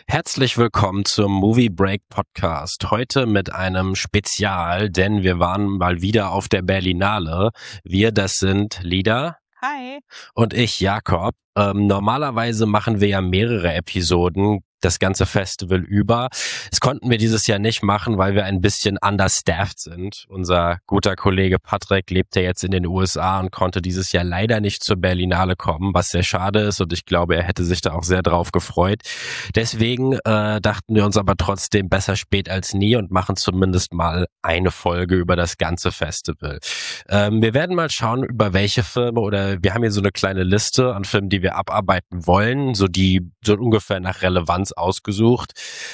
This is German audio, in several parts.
Herzlich willkommen zum Movie Break Podcast. Heute mit einem Spezial, denn wir waren mal wieder auf der Berlinale. Wir, das sind Lida. Hi. Und ich, Jakob. Normalerweise machen wir ja mehrere Episoden das ganze Festival über. Das konnten wir dieses Jahr nicht machen, weil wir ein bisschen understaffed sind. Unser guter Kollege Patrick lebt ja jetzt in den USA und konnte dieses Jahr leider nicht zur Berlinale kommen, was sehr schade ist und ich glaube, er hätte sich da auch sehr drauf gefreut. Deswegen dachten wir uns aber trotzdem besser spät als nie und machen zumindest mal eine Folge über das ganze Festival. Wir werden mal schauen, über welche Filme, oder wir haben hier so eine kleine Liste an Filmen, die wir abarbeiten wollen, so ungefähr nach Relevanz ausgesucht.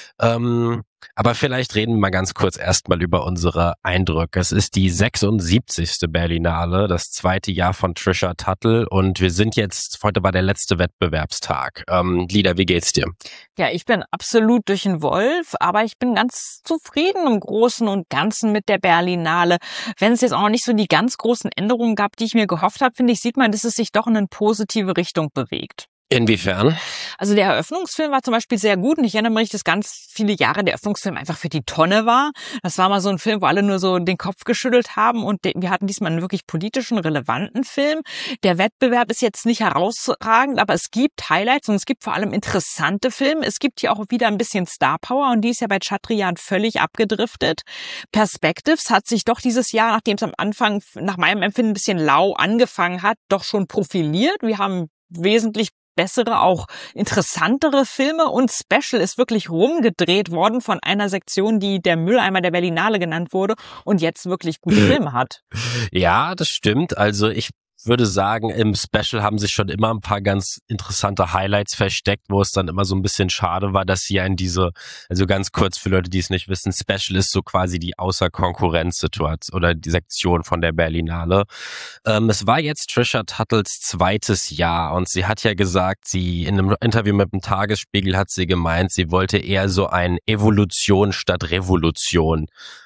Aber vielleicht reden wir mal ganz kurz erstmal über unsere Eindrücke. Es ist die 76. Berlinale, das zweite Jahr von Trisha Tuttle und heute war der letzte Wettbewerbstag. Lida, wie geht's dir? Ja, ich bin absolut durch den Wolf, aber ich bin ganz zufrieden im Großen und Ganzen mit der Berlinale. Wenn es jetzt auch nicht so die ganz großen Änderungen gab, die ich mir gehofft habe, finde ich, sieht man, dass es sich doch in eine positive Richtung bewegt. Inwiefern? Also der Eröffnungsfilm war zum Beispiel sehr gut und ich erinnere mich, dass ganz viele Jahre der Eröffnungsfilm einfach für die Tonne war. Das war mal so ein Film, wo alle nur so den Kopf geschüttelt haben und wir hatten diesmal einen wirklich politischen, relevanten Film. Der Wettbewerb ist jetzt nicht herausragend, aber es gibt Highlights und es gibt vor allem interessante Filme. Es gibt hier auch wieder ein bisschen Star Power und die ist ja bei Chatrian völlig abgedriftet. Perspectives hat sich doch dieses Jahr, nachdem es am Anfang nach meinem Empfinden ein bisschen lau angefangen hat, doch schon profiliert. Wir haben wesentlich bessere, auch interessantere Filme und Special ist wirklich rumgedreht worden von einer Sektion, die der Mülleimer der Berlinale genannt wurde und jetzt wirklich gute Filme hat. Ja, das stimmt. Also ich würde sagen, im Special haben sich schon immer ein paar ganz interessante Highlights versteckt, wo es dann immer so ein bisschen schade war, dass sie also ganz kurz für Leute, die es nicht wissen, Special ist so quasi die Außer-Konkurrenz-Situation oder die Sektion von der Berlinale. Es war jetzt Trisha Tuttles zweites Jahr und sie hat ja gesagt, in einem Interview mit dem Tagesspiegel hat sie gemeint, sie wollte eher so ein Evolution statt Revolution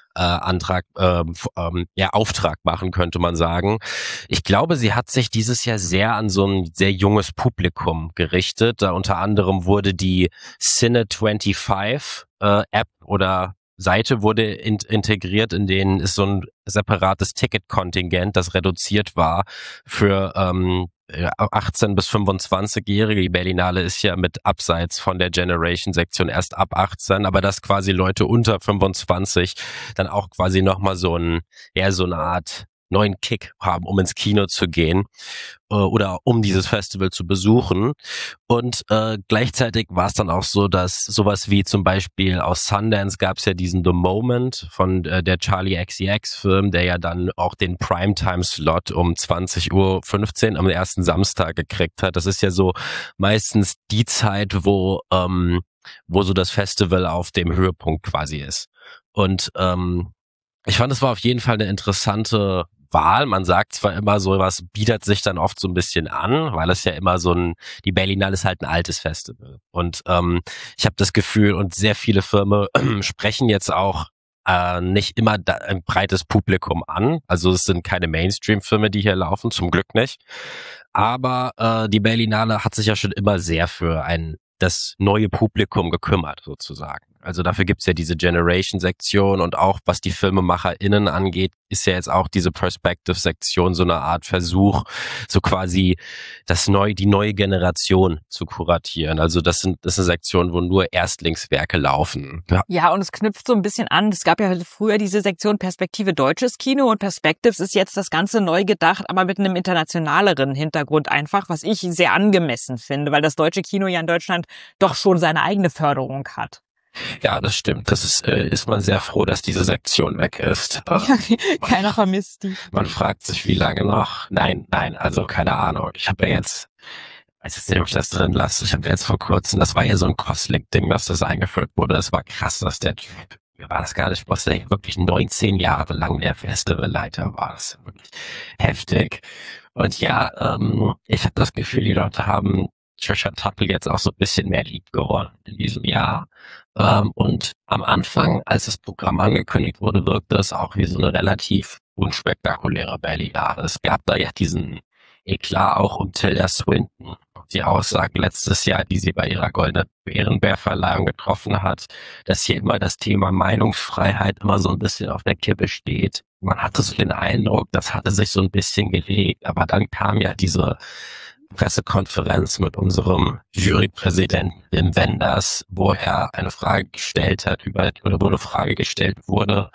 Auftrag machen, könnte man sagen. Ich glaube, sie hat sich dieses Jahr sehr an so ein sehr junges Publikum gerichtet. Da unter anderem wurde die Cine25 App oder Seite wurde integriert, in denen ist so ein separates Ticketkontingent, das reduziert war für 18 bis 25-Jährige. Die Berlinale ist ja mit abseits von der Generation-Sektion erst ab 18, aber dass quasi Leute unter 25 dann auch quasi nochmal so eine Art neuen Kick haben, um ins Kino zu gehen oder um dieses Festival zu besuchen. Und gleichzeitig war es dann auch so, dass sowas wie zum Beispiel aus Sundance gab es ja diesen The Moment von der Charlie XCX-Film, der ja dann auch den Primetime-Slot um 20:15 Uhr am ersten Samstag gekriegt hat. Das ist ja so meistens die Zeit, wo so das Festival auf dem Höhepunkt quasi ist. Und ich fand, es war auf jeden Fall eine interessante Wahl. Man sagt zwar immer, sowas bietet sich dann oft so ein bisschen an, weil es ja immer die Berlinale ist halt ein altes Festival. Und ich habe das Gefühl, und sehr viele Firmen sprechen jetzt auch nicht immer ein breites Publikum an. Also es sind keine Mainstream-Filme, die hier laufen, zum Glück nicht. Aber die Berlinale hat sich ja schon immer sehr für das neue Publikum gekümmert, sozusagen. Also dafür gibt's ja diese Generation-Sektion und auch was die FilmemacherInnen angeht, ist ja jetzt auch diese Perspective-Sektion so eine Art Versuch, so quasi die neue Generation zu kuratieren. Also das ist eine Sektion, wo nur Erstlingswerke laufen. Ja, und es knüpft so ein bisschen an. Es gab ja früher diese Sektion Perspektive deutsches Kino und Perspectives ist jetzt das Ganze neu gedacht, aber mit einem internationaleren Hintergrund einfach, was ich sehr angemessen finde, weil das deutsche Kino ja in Deutschland doch schon seine eigene Förderung hat. Ja, das stimmt. Das ist man sehr froh, dass diese Sektion weg ist. Ja, keiner vermisst die. Man fragt sich, wie lange noch? Nein, also keine Ahnung. Ich habe ja jetzt, weiß jetzt nicht, ob ich das drin lasse, ich habe jetzt vor kurzem, das war ja so ein Coslick-Ding, dass das eingeführt wurde. Das war krass, dass der Typ, mir war das gar nicht bewusst, der wirklich 19 Jahre lang der Festivalleiter war. Das ist wirklich heftig. Und ja, ich habe das Gefühl, die Leute haben Trisha Tuttle jetzt auch so ein bisschen mehr lieb gewonnen in diesem Jahr. Und am Anfang, als das Programm angekündigt wurde, wirkte es auch wie so eine relativ unspektakuläre Berlinale. Es gab da ja diesen Eklat auch um Tilda Swinton. die Aussage letztes Jahr, die sie bei ihrer Goldenen Bärenbär-Verleihung getroffen hat, dass hier immer das Thema Meinungsfreiheit immer so ein bisschen auf der Kippe steht. Man hatte so den Eindruck, das hatte sich so ein bisschen gelegt, aber dann kam ja diese Pressekonferenz mit unserem Jurypräsidenten Wim Wenders, wo er eine Frage gestellt hat wo eine Frage gestellt wurde,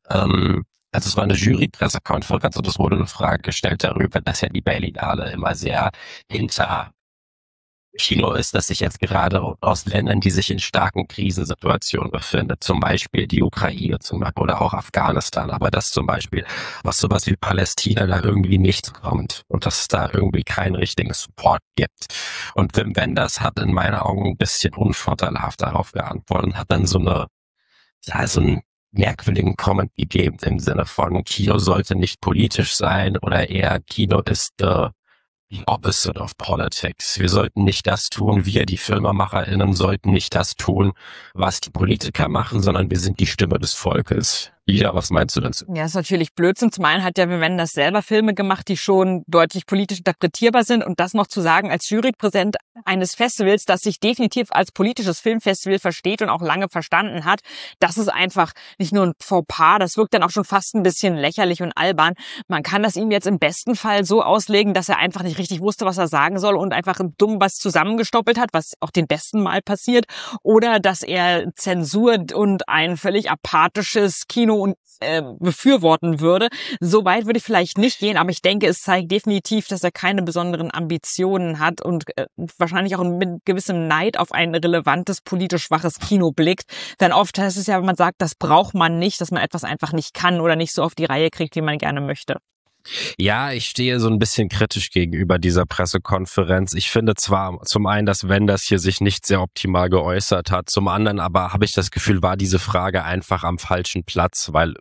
also es war eine Jury-Pressekonferenz und es wurde eine Frage gestellt darüber, dass ja die Berlinale immer sehr hinter Kino ist, das sich jetzt gerade aus Ländern, die sich in starken Krisensituationen befindet, zum Beispiel die Ukraine oder auch Afghanistan, aber dass zum Beispiel aus sowas wie Palästina da irgendwie nichts kommt und dass es da irgendwie keinen richtigen Support gibt. Und Wim Wenders hat in meinen Augen ein bisschen unvorteilhaft darauf geantwortet und hat dann so einen merkwürdigen Comment gegeben im Sinne von Kino sollte nicht politisch sein oder eher Kino ist the opposite of politics. Wir sollten nicht das tun, die FilmemacherInnen sollten nicht das tun, was die Politiker machen, sondern wir sind die Stimme des Volkes. Ja, was meinst du dazu? Ja, ist natürlich Blödsinn. Zum einen hat ja Wim Wenders selber Filme gemacht, die schon deutlich politisch interpretierbar sind und das noch zu sagen als Jurypräsident eines Festivals, das sich definitiv als politisches Filmfestival versteht und auch lange verstanden hat, das ist einfach nicht nur ein Fauxpas, das wirkt dann auch schon fast ein bisschen lächerlich und albern. Man kann das ihm jetzt im besten Fall so auslegen, dass er einfach nicht richtig wusste, was er sagen soll und einfach dumm was zusammengestoppelt hat, was auch den besten Mal passiert, oder dass er Zensur und ein völlig apathisches Kino und befürworten würde. So weit würde ich vielleicht nicht gehen, aber ich denke, es zeigt definitiv, dass er keine besonderen Ambitionen hat und wahrscheinlich auch mit gewissem Neid auf ein relevantes, politisch schwaches Kino blickt. Denn oft heißt es ja, wenn man sagt, das braucht man nicht, dass man etwas einfach nicht kann oder nicht so auf die Reihe kriegt, wie man gerne möchte. Ja, ich stehe so ein bisschen kritisch gegenüber dieser Pressekonferenz. Ich finde zwar zum einen, dass Wenders hier sich nicht sehr optimal geäußert hat, zum anderen aber habe ich das Gefühl, war diese Frage einfach am falschen Platz, weil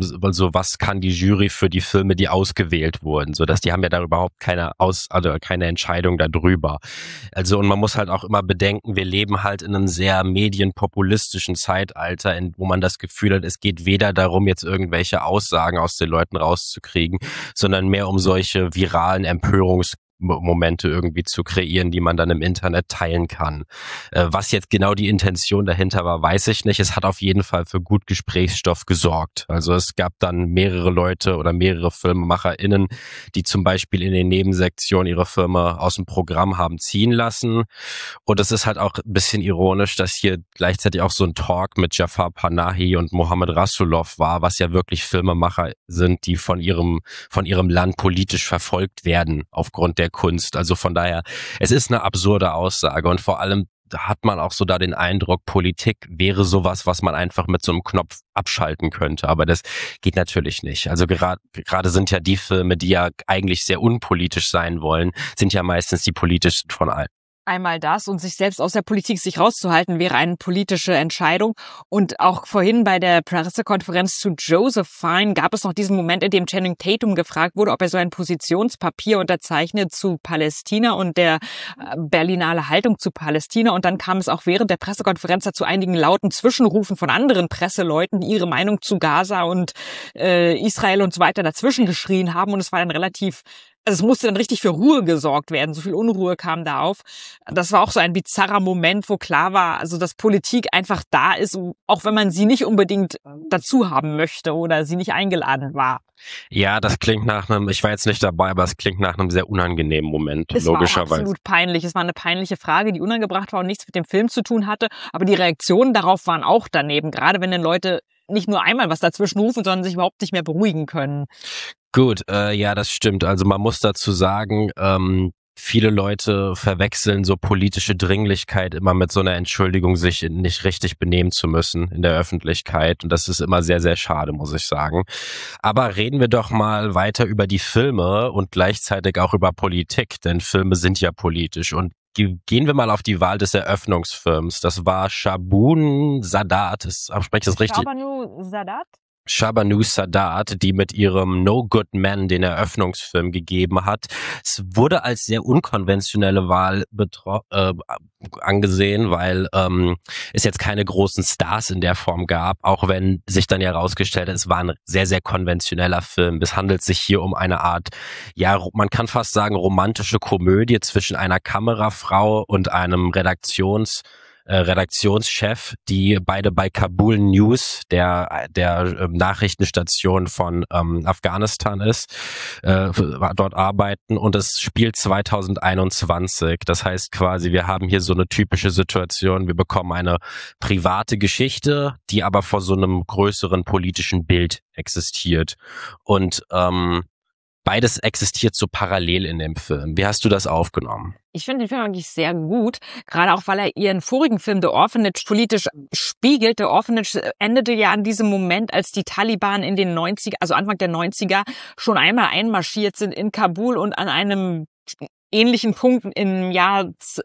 was kann die Jury für die Filme, die ausgewählt wurden, so dass die haben ja da überhaupt keine Entscheidung darüber. Also und man muss halt auch immer bedenken, wir leben halt in einem sehr medienpopulistischen Zeitalter, wo man das Gefühl hat, es geht weder darum, jetzt irgendwelche Aussagen aus den Leuten rauszukriegen, sondern mehr um solche viralen Empörungsmomente irgendwie zu kreieren, die man dann im Internet teilen kann. Was jetzt genau die Intention dahinter war, weiß ich nicht. Es hat auf jeden Fall für gut Gesprächsstoff gesorgt. Also es gab dann mehrere Leute oder mehrere FilmemacherInnen, die zum Beispiel in den Nebensektionen ihre Filme aus dem Programm haben ziehen lassen. Und es ist halt auch ein bisschen ironisch, dass hier gleichzeitig auch so ein Talk mit Jafar Panahi und Mohammed Rasulov war, was ja wirklich Filmemacher sind, die von ihrem Land politisch verfolgt werden aufgrund der Kunst. Also von daher, es ist eine absurde Aussage und vor allem hat man auch so da den Eindruck, Politik wäre sowas, was man einfach mit so einem Knopf abschalten könnte. Aber das geht natürlich nicht. Also gerade sind ja die Filme, die ja eigentlich sehr unpolitisch sein wollen, sind ja meistens die politischsten von allen. Einmal das und sich selbst aus der Politik sich rauszuhalten, wäre eine politische Entscheidung. Und auch vorhin bei der Pressekonferenz zu Josephine gab es noch diesen Moment, in dem Channing Tatum gefragt wurde, ob er so ein Positionspapier unterzeichnet zu Palästina und der Berlinale Haltung zu Palästina. Und dann kam es auch während der Pressekonferenz dazu einigen lauten Zwischenrufen von anderen Presseleuten, die ihre Meinung zu Gaza und Israel und so weiter dazwischen geschrien haben. Und es war dann es musste dann richtig für Ruhe gesorgt werden. So viel Unruhe kam da auf. Das war auch so ein bizarrer Moment, wo klar war, also dass Politik einfach da ist, auch wenn man sie nicht unbedingt dazu haben möchte oder sie nicht eingeladen war. Ja, das klingt ich war jetzt nicht dabei, aber es klingt nach einem sehr unangenehmen Moment, logischerweise. Es war absolut peinlich. Es war eine peinliche Frage, die unangebracht war und nichts mit dem Film zu tun hatte. Aber die Reaktionen darauf waren auch daneben. Gerade wenn dann Leute nicht nur einmal was dazwischen rufen, sondern sich überhaupt nicht mehr beruhigen können. Gut, ja, das stimmt. Also man muss dazu sagen, viele Leute verwechseln so politische Dringlichkeit immer mit so einer Entschuldigung, sich nicht richtig benehmen zu müssen in der Öffentlichkeit. Und das ist immer sehr, sehr schade, muss ich sagen. Aber reden wir doch mal weiter über die Filme und gleichzeitig auch über Politik, denn Filme sind ja politisch. Und gehen wir mal auf die Wahl des Eröffnungsfilms. Das war Shabun Sadat. Spreche ich das richtig? Shabanu Sadat? Shabanu Sadat, die mit ihrem No Good Man den Eröffnungsfilm gegeben hat. Es wurde als sehr unkonventionelle Wahl angesehen, weil es jetzt keine großen Stars in der Form gab, auch wenn sich dann ja herausgestellt hat, es war ein sehr, sehr konventioneller Film. Es handelt sich hier um eine Art, ja, man kann fast sagen, romantische Komödie zwischen einer Kamerafrau und einem Redaktionschef, die beide bei Kabul News, der Nachrichtenstation von Afghanistan ist, dort arbeiten, und es spielt 2021. Das heißt quasi, wir haben hier so eine typische Situation, wir bekommen eine private Geschichte, die aber vor so einem größeren politischen Bild existiert. Und beides existiert so parallel in dem Film. Wie hast du das aufgenommen? Ich finde den Film eigentlich sehr gut, gerade auch, weil er ihren vorigen Film The Orphanage politisch spiegelt. The Orphanage endete ja an diesem Moment, als die Taliban in den 90er, also Anfang der 90er, schon einmal einmarschiert sind in Kabul, und an einem ähnlichen Punkt im Jahr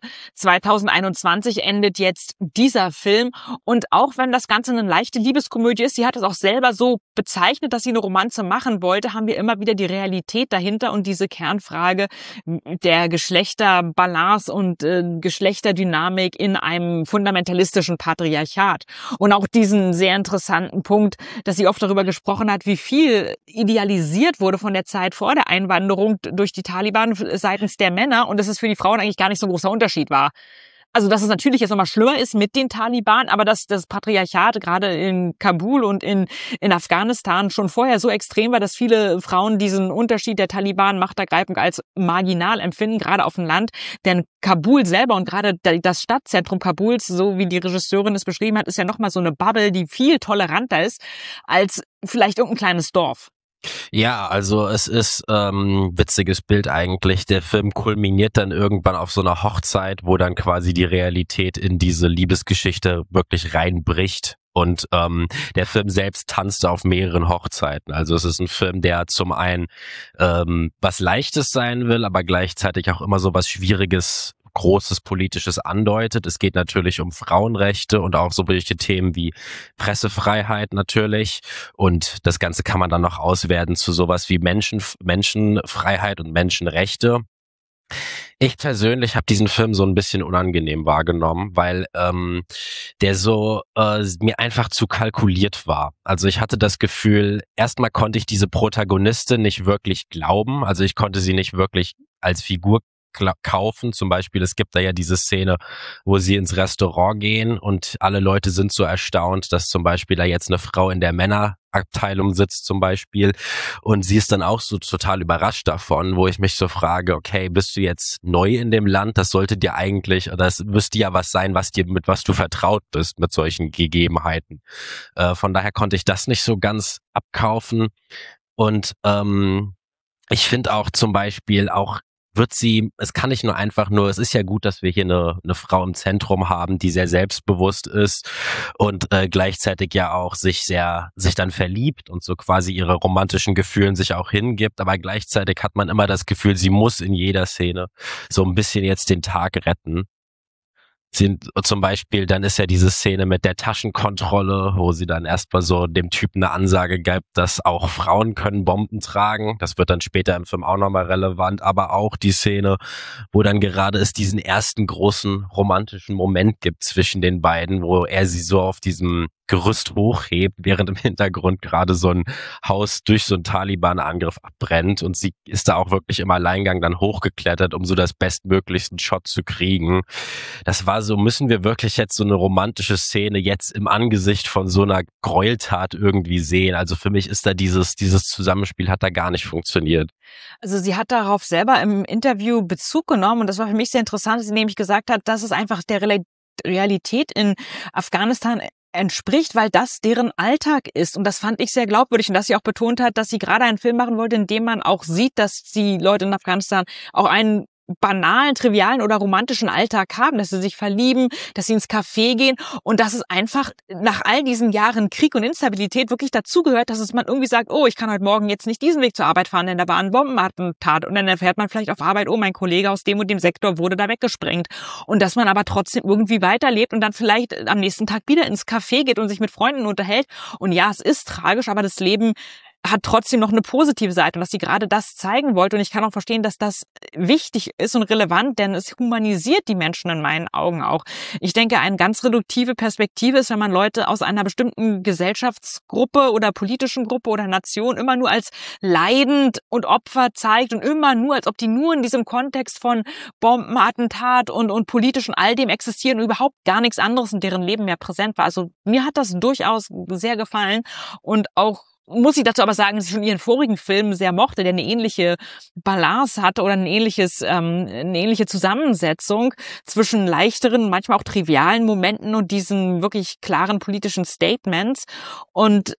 2021 endet jetzt dieser Film. Und auch wenn das Ganze eine leichte Liebeskomödie ist, sie hat es auch selber so bezeichnet, dass sie eine Romanze machen wollte, haben wir immer wieder die Realität dahinter und diese Kernfrage der Geschlechterbalance und Geschlechterdynamik in einem fundamentalistischen Patriarchat. Und auch diesen sehr interessanten Punkt, dass sie oft darüber gesprochen hat, wie viel idealisiert wurde von der Zeit vor der Einwanderung durch die Taliban seitens der Männer, und dass es für die Frauen eigentlich gar nicht so ein großer Unterschied war. Also, dass es natürlich jetzt nochmal schlimmer ist mit den Taliban, aber dass das Patriarchat gerade in Kabul und in Afghanistan schon vorher so extrem war, dass viele Frauen diesen Unterschied der Taliban-Machtergreifung als marginal empfinden, gerade auf dem Land. Denn Kabul selber und gerade das Stadtzentrum Kabuls, so wie die Regisseurin es beschrieben hat, ist ja nochmal so eine Bubble, die viel toleranter ist als vielleicht irgendein kleines Dorf. Ja, also es ist witziges Bild eigentlich. Der Film kulminiert dann irgendwann auf so einer Hochzeit, wo dann quasi die Realität in diese Liebesgeschichte wirklich reinbricht. Und der Film selbst tanzt auf mehreren Hochzeiten. Also es ist ein Film, der zum einen was Leichtes sein will, aber gleichzeitig auch immer so was Schwieriges, Großes Politisches andeutet. Es geht natürlich um Frauenrechte und auch so solche Themen wie Pressefreiheit natürlich. Und das Ganze kann man dann noch auswerten zu sowas wie Menschenfreiheit und Menschenrechte. Ich persönlich habe diesen Film so ein bisschen unangenehm wahrgenommen, weil der so mir einfach zu kalkuliert war. Also ich hatte das Gefühl, erstmal konnte ich diese Protagonistin nicht wirklich glauben. Also ich konnte sie nicht wirklich als Figur kaufen. Zum Beispiel, es gibt da ja diese Szene, wo sie ins Restaurant gehen und alle Leute sind so erstaunt, dass zum Beispiel da jetzt eine Frau in der Männerabteilung sitzt zum Beispiel, und sie ist dann auch so total überrascht davon, wo ich mich so frage, okay, bist du jetzt neu in dem Land? Das sollte dir eigentlich, oder es müsste ja was sein, mit was du vertraut bist, mit solchen Gegebenheiten. Von daher konnte ich das nicht so ganz abkaufen, und ich finde auch zum Beispiel auch, es kann nicht nur einfach nur, es ist ja gut, dass wir hier eine Frau im Zentrum haben, die sehr selbstbewusst ist und gleichzeitig ja auch sich dann verliebt und so quasi ihre romantischen Gefühlen sich auch hingibt, aber gleichzeitig hat man immer das Gefühl, sie muss in jeder Szene so ein bisschen jetzt den Tag retten. Zum Beispiel, dann ist ja diese Szene mit der Taschenkontrolle, wo sie dann erstmal so dem Typen eine Ansage gibt, dass auch Frauen können Bomben tragen. Das wird dann später im Film auch nochmal relevant. Aber auch die Szene, wo dann gerade es diesen ersten großen romantischen Moment gibt zwischen den beiden, wo er sie so auf diesem Gerüst hochhebt, während im Hintergrund gerade so ein Haus durch so einen Taliban-Angriff abbrennt, und sie ist da auch wirklich im Alleingang dann hochgeklettert, um so das bestmöglichsten Shot zu kriegen. Das war so, müssen wir wirklich jetzt so eine romantische Szene jetzt im Angesicht von so einer Gräueltat irgendwie sehen? Also für mich ist da dieses Zusammenspiel hat da gar nicht funktioniert. Also sie hat darauf selber im Interview Bezug genommen, und das war für mich sehr interessant, dass sie nämlich gesagt hat, dass es einfach der Realität in Afghanistan entspricht, weil das deren Alltag ist. Und das fand ich sehr glaubwürdig, und dass sie auch betont hat, dass sie gerade einen Film machen wollte, in dem man auch sieht, dass die Leute in Afghanistan auch einen banalen, trivialen oder romantischen Alltag haben, dass sie sich verlieben, dass sie ins Café gehen und dass es einfach nach all diesen Jahren Krieg und Instabilität wirklich dazugehört, dass man irgendwie sagt, oh, ich kann heute Morgen jetzt nicht diesen Weg zur Arbeit fahren, denn da war ein Bombenattentat und dann erfährt man vielleicht auf Arbeit, oh, mein Kollege aus dem und dem Sektor wurde da weggesprengt und dass man aber trotzdem irgendwie weiterlebt und dann vielleicht am nächsten Tag wieder ins Café geht und sich mit Freunden unterhält und ja, es ist tragisch, aber das Leben hat trotzdem noch eine positive Seite und dass sie gerade das zeigen wollte. Und ich kann auch verstehen, dass das wichtig ist und relevant, denn es humanisiert die Menschen in meinen Augen auch. Ich denke, eine ganz reduktive Perspektive ist, wenn man Leute aus einer bestimmten Gesellschaftsgruppe oder politischen Gruppe oder Nation immer nur als leidend und Opfer zeigt und immer nur, als ob die nur in diesem Kontext von Bombenattentat und politisch und all dem existieren und überhaupt gar nichts anderes in deren Leben mehr präsent war. Also mir hat das durchaus sehr gefallen und auch muss ich dazu aber sagen, dass ich schon ihren vorigen Film sehr mochte, der eine ähnliche Balance hatte oder eine ähnliche Zusammensetzung zwischen leichteren, manchmal auch trivialen Momenten und diesen wirklich klaren politischen Statements. Und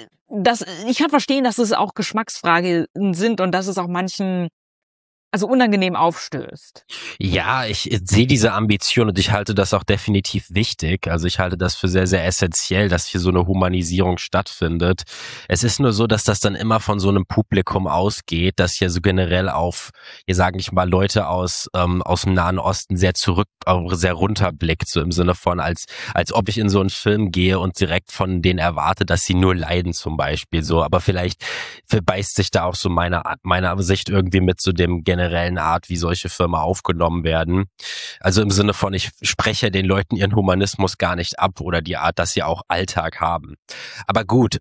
ich kann verstehen, dass es auch Geschmacksfragen sind und dass es auch manchen unangenehm aufstößt. Ja, ich sehe diese Ambition und ich halte das auch definitiv wichtig. Also ich halte das für sehr, sehr essentiell, dass hier so eine Humanisierung stattfindet. Es ist nur so, dass das dann immer von so einem Publikum ausgeht, das hier so generell auf, hier sage ich mal, Leute aus dem Nahen Osten sehr runterblickt, so im Sinne von, als ob ich in so einen Film gehe und direkt von denen erwarte, dass sie nur leiden zum Beispiel. So, aber vielleicht verbeißt sich da auch so meine Sicht irgendwie mit so dem generellen Art, wie solche Firmen aufgenommen werden. Also im Sinne von, ich spreche den Leuten ihren Humanismus gar nicht ab oder die Art, dass sie auch Alltag haben. Aber gut,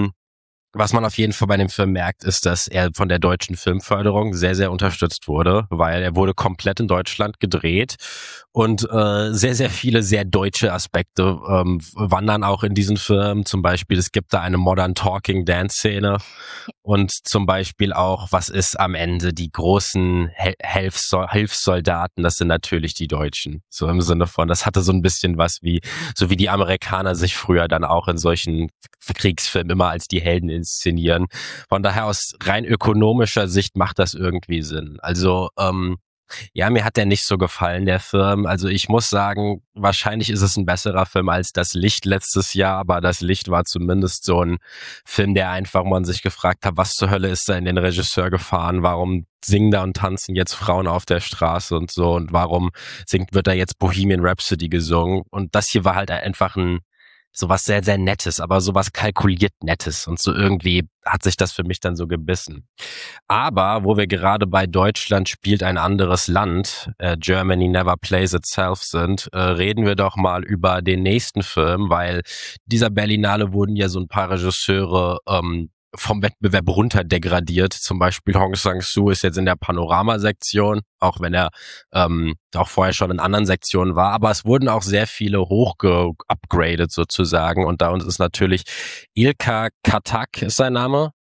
was man auf jeden Fall bei dem Film merkt, ist, dass er von der deutschen Filmförderung sehr, sehr unterstützt wurde, weil er wurde komplett in Deutschland gedreht und sehr, sehr viele sehr deutsche Aspekte wandern auch in diesen Film. Zum Beispiel, es gibt da eine Modern Talking Dance Szene und zum Beispiel auch, was ist am Ende die großen Hilfssoldaten, das sind natürlich die Deutschen. So im Sinne von, das hatte so ein bisschen was wie die Amerikaner sich früher dann auch in solchen Kriegsfilmen immer als die Helden inszenieren. Von daher aus rein ökonomischer Sicht macht das irgendwie Sinn. Also ja, mir hat der nicht so gefallen, der Film. Also ich muss sagen, wahrscheinlich ist es ein besserer Film als Das Licht letztes Jahr, aber Das Licht war zumindest so ein Film, der einfach man sich gefragt hat, was zur Hölle ist da in den Regisseur gefahren? Warum singen da und tanzen jetzt Frauen auf der Straße und so? Und warum wird da jetzt Bohemian Rhapsody gesungen? Und das hier war halt einfach sowas sehr, sehr Nettes, aber sowas kalkuliert Nettes. Und so irgendwie hat sich das für mich dann so gebissen. Aber wo wir gerade bei Deutschland spielt ein anderes Land, Germany Never Plays Itself sind, reden wir doch mal über den nächsten Film, weil dieser Berlinale wurden ja so ein paar Regisseure vom Wettbewerb runterdegradiert. Zum Beispiel Hong Sang-soo ist jetzt in der Panorama-Sektion, auch wenn er auch vorher schon in anderen Sektionen war. Aber es wurden auch sehr viele hochgeupgradet sozusagen. Und da uns ist natürlich Ilka Katak ist sein Name.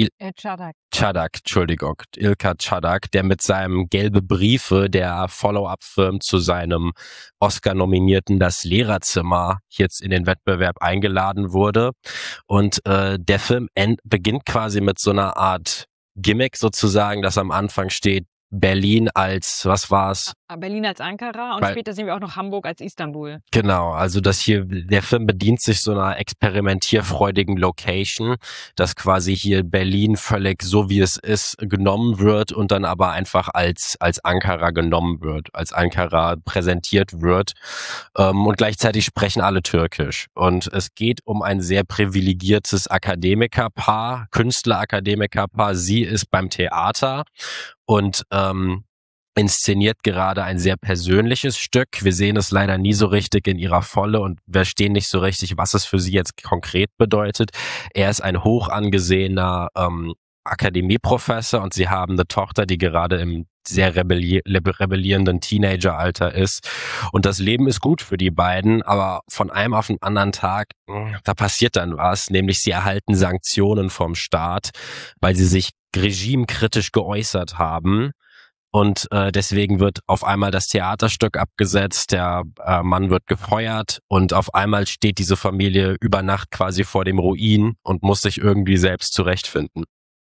Çadak, Entschuldigung, Ilka Çadak, der mit seinem Gelbe Briefe, der Follow-up-Film zu seinem Oscar-nominierten Das Lehrerzimmer jetzt in den Wettbewerb eingeladen wurde. Und der Film beginnt quasi mit so einer Art Gimmick sozusagen, das am Anfang steht, Berlin als, was war's? Berlin als Ankara und später sehen wir auch noch Hamburg als Istanbul. Genau, also der Film bedient sich so einer experimentierfreudigen Location, dass quasi hier Berlin völlig so wie es ist genommen wird und dann aber einfach als Ankara genommen wird, als Ankara präsentiert wird und gleichzeitig sprechen alle Türkisch. Und es geht um ein sehr privilegiertes Akademikerpaar, Künstler-Akademikerpaar. Sie ist beim Theater und inszeniert gerade ein sehr persönliches Stück. Wir sehen es leider nie so richtig in ihrer Volle und wir verstehen nicht so richtig, was es für sie jetzt konkret bedeutet. Er ist ein hoch angesehener Akademieprofessor und sie haben eine Tochter, die gerade im sehr rebellierenden Teenageralter ist. Und das Leben ist gut für die beiden, aber von einem auf den anderen Tag, da passiert dann was, nämlich sie erhalten Sanktionen vom Staat, weil sie sich regimekritisch geäußert haben. Und deswegen wird auf einmal das Theaterstück abgesetzt, der Mann wird gefeuert und auf einmal steht diese Familie über Nacht quasi vor dem Ruin und muss sich irgendwie selbst zurechtfinden.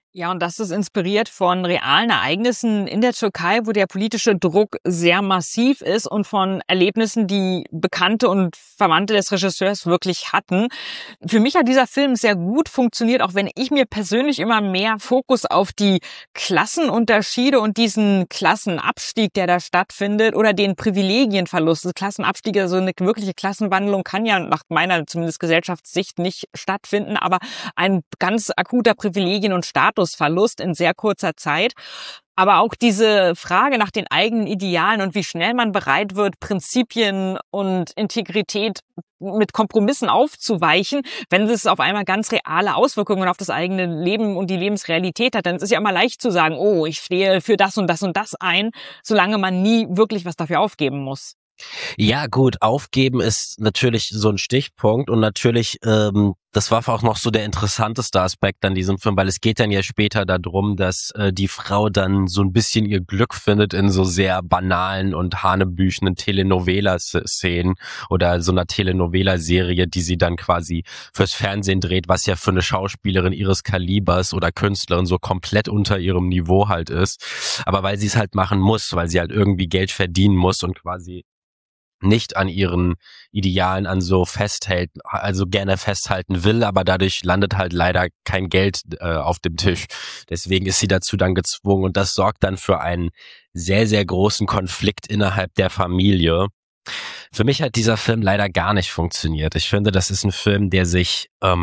Ja, und das ist inspiriert von realen Ereignissen in der Türkei, wo der politische Druck sehr massiv ist und von Erlebnissen, die Bekannte und Verwandte des Regisseurs wirklich hatten. Für mich hat dieser Film sehr gut funktioniert, auch wenn ich mir persönlich immer mehr Fokus auf die Klassenunterschiede und diesen Klassenabstieg, der da stattfindet, oder den Privilegienverlust. Also Klassenabstieg, also eine wirkliche Klassenwandlung kann ja nach meiner zumindest Gesellschaftssicht nicht stattfinden, aber ein ganz akuter Privilegien- und Statusverlust in sehr kurzer Zeit. Aber auch diese Frage nach den eigenen Idealen und wie schnell man bereit wird, Prinzipien und Integrität mit Kompromissen aufzuweichen, wenn es auf einmal ganz reale Auswirkungen auf das eigene Leben und die Lebensrealität hat. Dann ist es ja immer leicht zu sagen, oh, ich stehe für das und das und das ein, solange man nie wirklich was dafür aufgeben muss. Ja, gut, aufgeben ist natürlich so ein Stichpunkt und natürlich, das war auch noch so der interessanteste Aspekt an diesem Film, weil es geht dann ja später darum, dass die Frau dann so ein bisschen ihr Glück findet in so sehr banalen und hanebüchenen Telenovela-Szenen oder so einer Telenovela-Serie, die sie dann quasi fürs Fernsehen dreht, was ja für eine Schauspielerin ihres Kalibers oder Künstlerin so komplett unter ihrem Niveau halt ist. Aber weil sie es halt machen muss, weil sie halt irgendwie Geld verdienen muss und quasi nicht an ihren Idealen an so festhält, also gerne festhalten will, aber dadurch landet halt leider kein Geld auf dem Tisch. Deswegen ist sie dazu dann gezwungen und das sorgt dann für einen sehr, sehr großen Konflikt innerhalb der Familie. Für mich hat dieser Film leider gar nicht funktioniert. Ich finde, das ist ein Film, der sich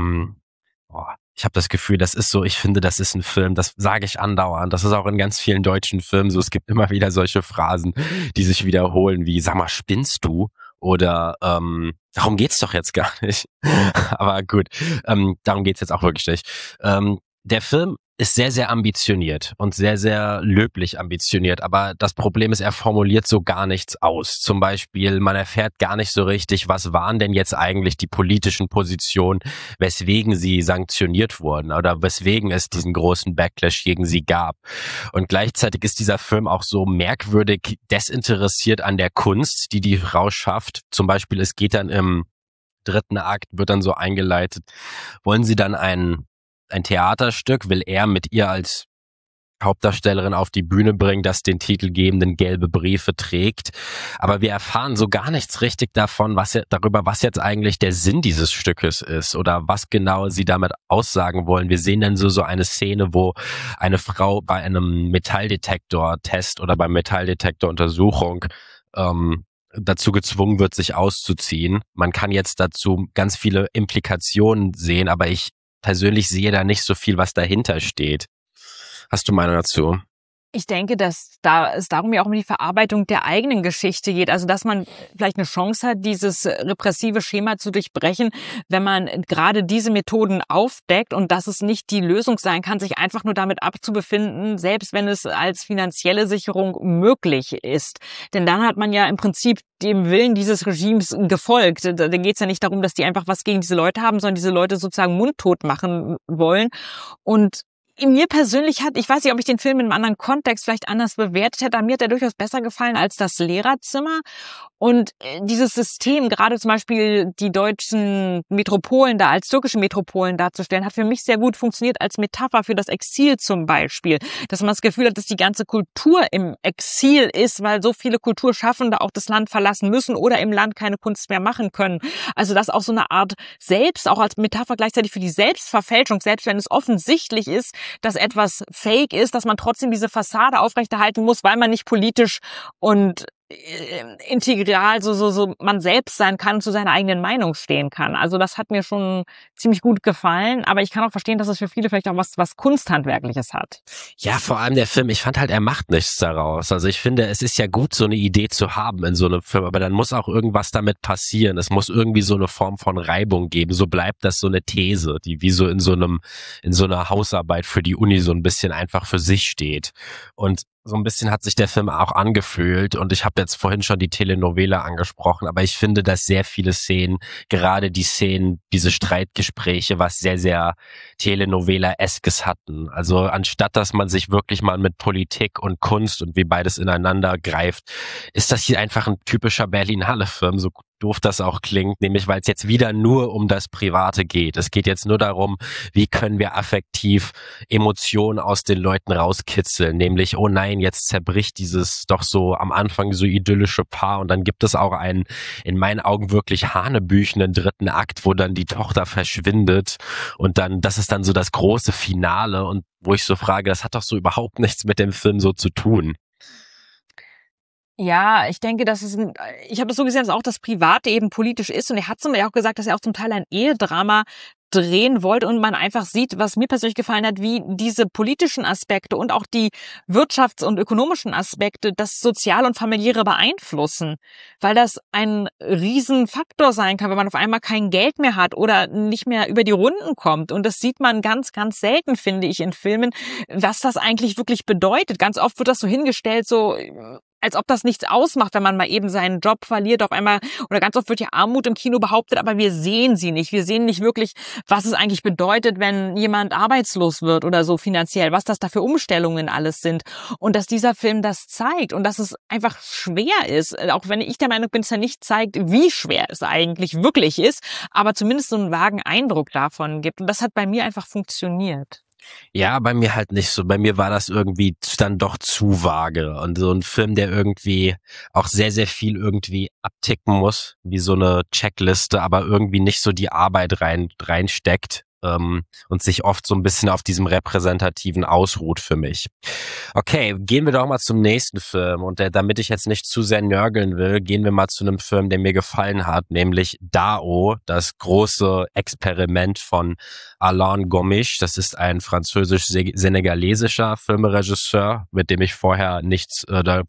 ich habe das Gefühl, ich finde, das ist ein Film, das sage ich andauernd. Das ist auch in ganz vielen deutschen Filmen so. Es gibt immer wieder solche Phrasen, die sich wiederholen, wie, sag mal, spinnst du? Oder darum geht's doch jetzt gar nicht. Aber gut, darum geht's jetzt auch wirklich nicht. Der Film ist sehr, sehr ambitioniert und sehr, sehr löblich ambitioniert. Aber das Problem ist, er formuliert so gar nichts aus. Zum Beispiel, man erfährt gar nicht so richtig, was waren denn jetzt eigentlich die politischen Positionen, weswegen sie sanktioniert wurden oder weswegen es diesen großen Backlash gegen sie gab. Und gleichzeitig ist dieser Film auch so merkwürdig desinteressiert an der Kunst, die die Frau schafft. Zum Beispiel, es geht dann im dritten Akt, wird dann so eingeleitet, wollen sie dann ein Theaterstück, will er mit ihr als Hauptdarstellerin auf die Bühne bringen, das den titelgebenden Gelbe Briefe trägt. Aber wir erfahren so gar nichts richtig davon, was jetzt eigentlich der Sinn dieses Stückes ist oder was genau sie damit aussagen wollen. Wir sehen dann so eine Szene, wo eine Frau bei einem Metalldetektor-Test oder bei Metalldetektor-Untersuchung dazu gezwungen wird, sich auszuziehen. Man kann jetzt dazu ganz viele Implikationen sehen, aber ich persönlich sehe da nicht so viel, was dahinter steht. Hast du Meinung dazu? Ich denke, dass es darum ja auch um die Verarbeitung der eigenen Geschichte geht. Also, dass man vielleicht eine Chance hat, dieses repressive Schema zu durchbrechen, wenn man gerade diese Methoden aufdeckt und dass es nicht die Lösung sein kann, sich einfach nur damit abzubefinden, selbst wenn es als finanzielle Sicherung möglich ist. Denn dann hat man ja im Prinzip dem Willen dieses Regimes gefolgt. Da geht es ja nicht darum, dass die einfach was gegen diese Leute haben, sondern diese Leute sozusagen mundtot machen wollen. Und mir persönlich ich weiß nicht, ob ich den Film in einem anderen Kontext vielleicht anders bewertet hätte, aber mir hat er durchaus besser gefallen als das Lehrerzimmer. Und dieses System, gerade zum Beispiel die deutschen Metropolen da als türkische Metropolen darzustellen, hat für mich sehr gut funktioniert als Metapher für das Exil zum Beispiel. Dass man das Gefühl hat, dass die ganze Kultur im Exil ist, weil so viele Kulturschaffende auch das Land verlassen müssen oder im Land keine Kunst mehr machen können. Also das auch so eine Art auch als Metapher gleichzeitig für die Selbstverfälschung, selbst wenn es offensichtlich ist, dass etwas fake ist, dass man trotzdem diese Fassade aufrechterhalten muss, weil man nicht politisch und integral so man selbst sein kann und zu seiner eigenen Meinung stehen kann. Also das hat mir schon ziemlich gut gefallen, aber ich kann auch verstehen, dass es für viele vielleicht auch was Kunsthandwerkliches hat. Ja, vor allem der Film, ich fand halt, er macht nichts daraus. Also ich finde, es ist ja gut, so eine Idee zu haben in so einem Film, aber dann muss auch irgendwas damit passieren. Es muss irgendwie so eine Form von Reibung geben. So bleibt das so eine These, die wie so in so einer Hausarbeit für die Uni so ein bisschen einfach für sich steht. Und so ein bisschen hat sich der Film auch angefühlt und ich habe jetzt vorhin schon die Telenovela angesprochen, aber ich finde, dass sehr viele Szenen, gerade die Szenen, diese Streitgespräche, was sehr, sehr Telenovela-eskes hatten. Also anstatt, dass man sich wirklich mal mit Politik und Kunst und wie beides ineinander greift, ist das hier einfach ein typischer Berlinale-Film, so doof das auch klingt, nämlich weil es jetzt wieder nur um das Private geht. Es geht jetzt nur darum, wie können wir affektiv Emotionen aus den Leuten rauskitzeln, nämlich, oh nein, jetzt zerbricht dieses doch so am Anfang so idyllische Paar und dann gibt es auch einen, in meinen Augen wirklich hanebüchenden dritten Akt, wo dann die Tochter verschwindet und dann, das ist dann so das große Finale und wo ich so frage, das hat doch so überhaupt nichts mit dem Film so zu tun. Ja, ich denke, ich habe das so gesehen, dass auch das Private eben politisch ist und er hat zum Beispiel auch gesagt, dass er auch zum Teil ein Ehedrama drehen wollte und man einfach sieht, was mir persönlich gefallen hat, wie diese politischen Aspekte und auch die wirtschafts- und ökonomischen Aspekte das Soziale und Familiäre beeinflussen, weil das ein Riesenfaktor sein kann, wenn man auf einmal kein Geld mehr hat oder nicht mehr über die Runden kommt und das sieht man ganz, ganz selten, finde ich, in Filmen, was das eigentlich wirklich bedeutet. Ganz oft wird das so hingestellt, so als ob das nichts ausmacht, wenn man mal eben seinen Job verliert auf einmal. Oder ganz oft wird ja Armut im Kino behauptet, aber wir sehen sie nicht. Wir sehen nicht wirklich, was es eigentlich bedeutet, wenn jemand arbeitslos wird oder so finanziell, was das da für Umstellungen alles sind. Und dass dieser Film das zeigt und dass es einfach schwer ist, auch wenn ich der Meinung bin, dass er nicht zeigt, wie schwer es eigentlich wirklich ist, aber zumindest so einen vagen Eindruck davon gibt. Und das hat bei mir einfach funktioniert. Ja, bei mir halt nicht so. Bei mir war das irgendwie dann doch zu vage. Und so ein Film, der irgendwie auch sehr, sehr viel irgendwie abticken muss, wie so eine Checkliste, aber irgendwie nicht so die Arbeit reinsteckt. Und sich oft so ein bisschen auf diesem Repräsentativen ausruht für mich. Okay, gehen wir doch mal zum nächsten Film. Und damit ich jetzt nicht zu sehr nörgeln will, gehen wir mal zu einem Film, der mir gefallen hat, nämlich Dao, das große Experiment von Alain Gomiche. Das ist ein französisch-senegalesischer Filmregisseur, von dem ich vorher nichts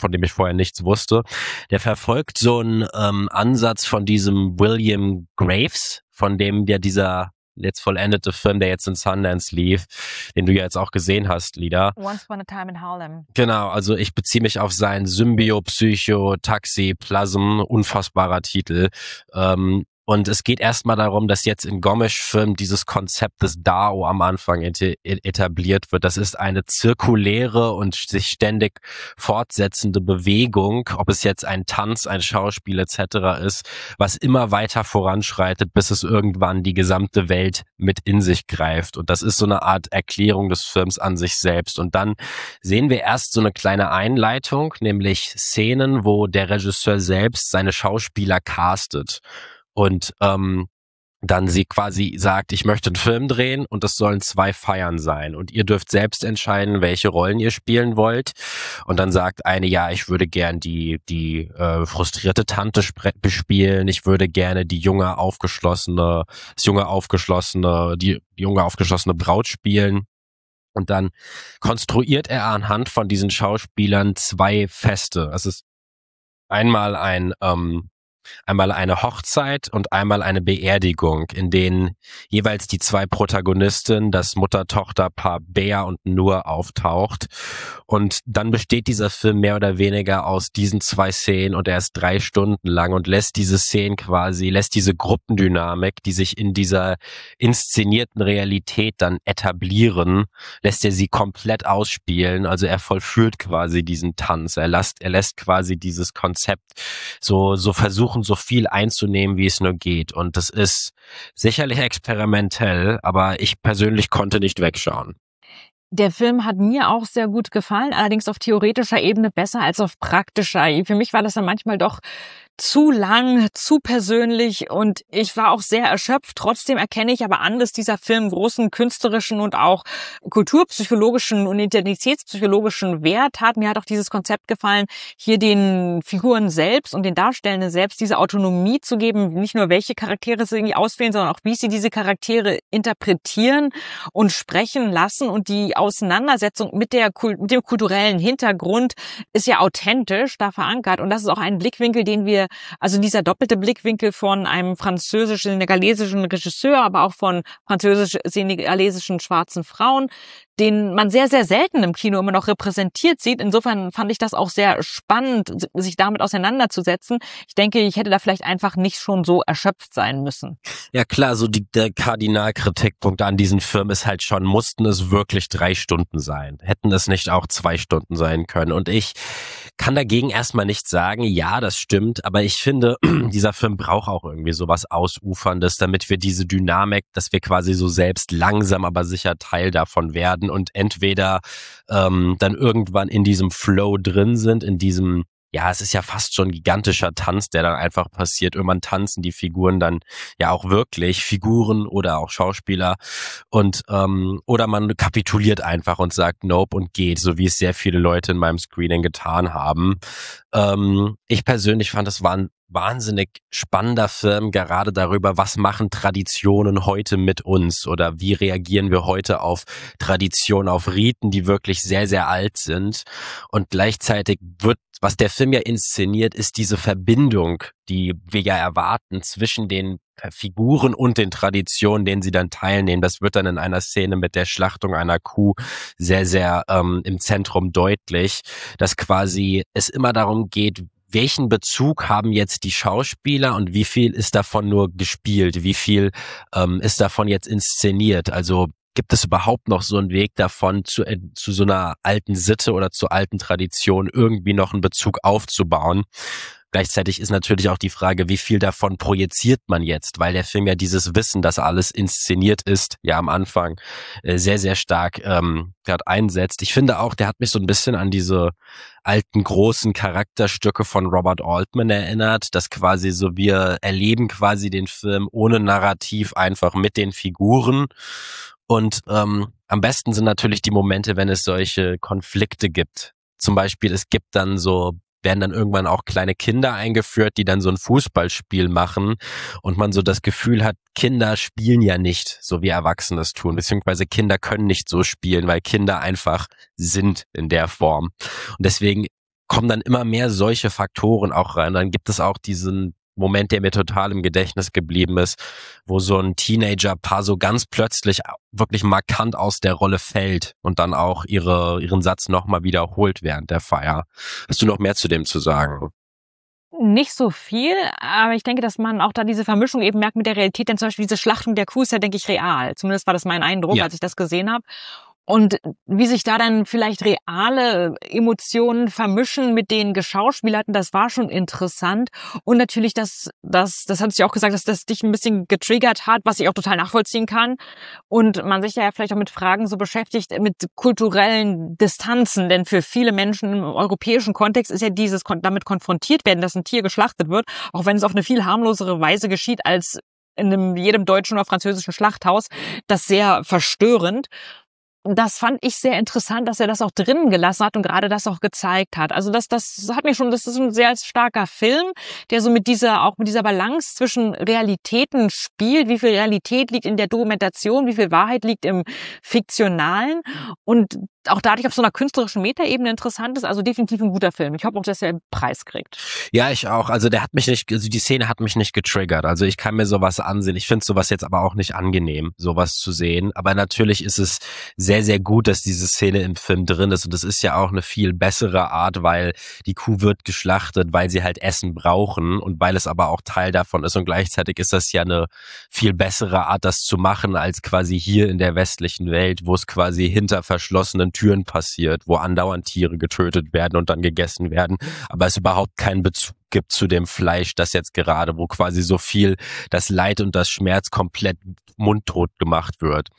wusste. Der verfolgt so einen Ansatz von diesem William Graves, von dem ja dieser jetzt vollendete Film, der jetzt in Sundance lief, den du ja jetzt auch gesehen hast, Lida. Once Upon a Time in Harlem. Genau, also ich beziehe mich auf sein Symbio, Psycho, Taxi, Plasm, unfassbarer Titel. Und es geht erstmal darum, dass jetzt in Gomiche-Film dieses Konzept des Dao am Anfang etabliert wird. Das ist eine zirkuläre und sich ständig fortsetzende Bewegung, ob es jetzt ein Tanz, ein Schauspiel etc. ist, was immer weiter voranschreitet, bis es irgendwann die gesamte Welt mit in sich greift. Und das ist so eine Art Erklärung des Films an sich selbst. Und dann sehen wir erst so eine kleine Einleitung, nämlich Szenen, wo der Regisseur selbst seine Schauspieler castet. Und dann sie quasi sagt, ich möchte einen Film drehen und es sollen 2 Feiern sein und ihr dürft selbst entscheiden, welche Rollen ihr spielen wollt. Und dann sagt eine, ja, ich würde gern die frustrierte Tante bespielen, ich würde gerne die junge aufgeschlossene Braut spielen. Und dann konstruiert er anhand von diesen Schauspielern 2 Feste. Es ist einmal eine Hochzeit und einmal eine Beerdigung, in denen jeweils die 2 Protagonisten, das Mutter-Tochter-Paar Bea und Nur auftaucht. Und dann besteht dieser Film mehr oder weniger aus diesen 2 Szenen und er ist 3 Stunden lang und lässt diese Gruppendynamik, die sich in dieser inszenierten Realität dann etablieren, lässt er sie komplett ausspielen. Also er vollführt quasi diesen Tanz. Er lässt quasi dieses Konzept so versuchen, so viel einzunehmen, wie es nur geht. Und das ist sicherlich experimentell, aber ich persönlich konnte nicht wegschauen. Der Film hat mir auch sehr gut gefallen, allerdings auf theoretischer Ebene besser als auf praktischer. Für mich war das dann manchmal doch zu lang, zu persönlich und ich war auch sehr erschöpft. Trotzdem erkenne ich aber an, dass dieser Film großen künstlerischen und auch kulturpsychologischen und identitätspsychologischen Wert hat. Mir hat auch dieses Konzept gefallen, hier den Figuren selbst und den Darstellenden selbst diese Autonomie zu geben, nicht nur welche Charaktere sie irgendwie auswählen, sondern auch wie sie diese Charaktere interpretieren und sprechen lassen. Und die Auseinandersetzung mit dem kulturellen Hintergrund ist ja authentisch da verankert und das ist auch ein Blickwinkel, also dieser doppelte Blickwinkel von einem französisch-senegalesischen Regisseur, aber auch von französisch-senegalesischen schwarzen Frauen, den man sehr, sehr selten im Kino immer noch repräsentiert sieht. Insofern fand ich das auch sehr spannend, sich damit auseinanderzusetzen. Ich denke, ich hätte da vielleicht einfach nicht schon so erschöpft sein müssen. Ja klar, so der Kardinalkritikpunkt an diesem Film ist halt schon, mussten es wirklich 3 Stunden sein? Hätten es nicht auch 2 Stunden sein können? Und ich kann dagegen erstmal nicht sagen, ja, das stimmt, aber Aber ich finde, dieser Film braucht auch irgendwie sowas Ausuferndes, damit wir diese Dynamik, dass wir quasi so selbst langsam, aber sicher Teil davon werden und entweder dann irgendwann in diesem Flow drin sind, in diesem, ja, es ist ja fast schon ein gigantischer Tanz, der dann einfach passiert. Irgendwann tanzen die Figuren dann ja auch wirklich, Figuren oder auch Schauspieler, und oder man kapituliert einfach und sagt Nope und geht, so wie es sehr viele Leute in meinem Screening getan haben. Ich persönlich fand, es war ein wahnsinnig spannender Film, gerade darüber, was machen Traditionen heute mit uns oder wie reagieren wir heute auf Traditionen, auf Riten, die wirklich sehr, sehr alt sind. Und gleichzeitig wird, was der Film ja inszeniert, ist diese Verbindung, die wir ja erwarten zwischen den Figuren und den Traditionen, denen sie dann teilnehmen. Das wird dann in einer Szene mit der Schlachtung einer Kuh sehr, sehr im Zentrum deutlich, dass quasi es immer darum geht, welchen Bezug haben jetzt die Schauspieler und wie viel ist davon nur gespielt, wie viel ist davon jetzt inszeniert. Also gibt es überhaupt noch so einen Weg davon, zu so einer alten Sitte oder zur alten Tradition irgendwie noch einen Bezug aufzubauen? Gleichzeitig ist natürlich auch die Frage, wie viel davon projiziert man jetzt, weil der Film ja dieses Wissen, dass alles inszeniert ist, ja am Anfang sehr, sehr stark gerade einsetzt. Ich finde auch, der hat mich so ein bisschen an diese alten großen Charakterstücke von Robert Altman erinnert, dass quasi so wir erleben quasi den Film ohne Narrativ einfach mit den Figuren. Und am besten sind natürlich die Momente, wenn es solche Konflikte gibt. Zum Beispiel, es gibt dann so, werden dann irgendwann auch kleine Kinder eingeführt, die dann so ein Fußballspiel machen und man so das Gefühl hat, Kinder spielen ja nicht, so wie Erwachsene es tun, beziehungsweise Kinder können nicht so spielen, weil Kinder einfach sind in der Form. Und deswegen kommen dann immer mehr solche Faktoren auch rein. Dann gibt es auch diesen Moment, der mir total im Gedächtnis geblieben ist, wo so ein Teenager-Paar so ganz plötzlich wirklich markant aus der Rolle fällt und dann auch ihren Satz nochmal wiederholt während der Feier. Hast du noch mehr zu dem zu sagen? Nicht so viel, aber ich denke, dass man auch da diese Vermischung eben merkt mit der Realität, denn zum Beispiel diese Schlachtung der Kuh ist ja, denke ich, real. Zumindest war das mein Eindruck, als ich das gesehen habe. Und wie sich da dann vielleicht reale Emotionen vermischen mit den Geschauspielerten, das war schon interessant. Und natürlich, das hattest du ja auch gesagt, dass das dich ein bisschen getriggert hat, was ich auch total nachvollziehen kann. Und man sich ja vielleicht auch mit Fragen so beschäftigt, mit kulturellen Distanzen. Denn für viele Menschen im europäischen Kontext ist ja dieses damit konfrontiert werden, dass ein Tier geschlachtet wird, auch wenn es auf eine viel harmlosere Weise geschieht als in jedem deutschen oder französischen Schlachthaus, das sehr verstörend. Das fand ich sehr interessant, dass er das auch drinnen gelassen hat und gerade das auch gezeigt hat. Also das hat mir schon, das ist ein sehr starker Film, der so mit dieser Balance zwischen Realitäten spielt. Wie viel Realität liegt in der Dokumentation, wie viel Wahrheit liegt im Fiktionalen und auch dadurch auf so einer künstlerischen Metaebene interessant ist. Also definitiv ein guter Film. Ich hoffe auch, dass er einen Preis kriegt. Ja, ich auch. Also die Szene hat mich nicht getriggert. Also ich kann mir sowas ansehen. Ich finde sowas jetzt aber auch nicht angenehm, sowas zu sehen. Aber natürlich ist es sehr, sehr gut, dass diese Szene im Film drin ist. Und es ist ja auch eine viel bessere Art, weil die Kuh wird geschlachtet, weil sie halt Essen brauchen und weil es aber auch Teil davon ist. Und gleichzeitig ist das ja eine viel bessere Art, das zu machen, als quasi hier in der westlichen Welt, wo es quasi hinter verschlossenen Türen passiert, wo andauernd Tiere getötet werden und dann gegessen werden, aber es überhaupt keinen Bezug gibt zu dem Fleisch, das jetzt gerade, wo quasi so viel das Leid und das Schmerz komplett mundtot gemacht wird.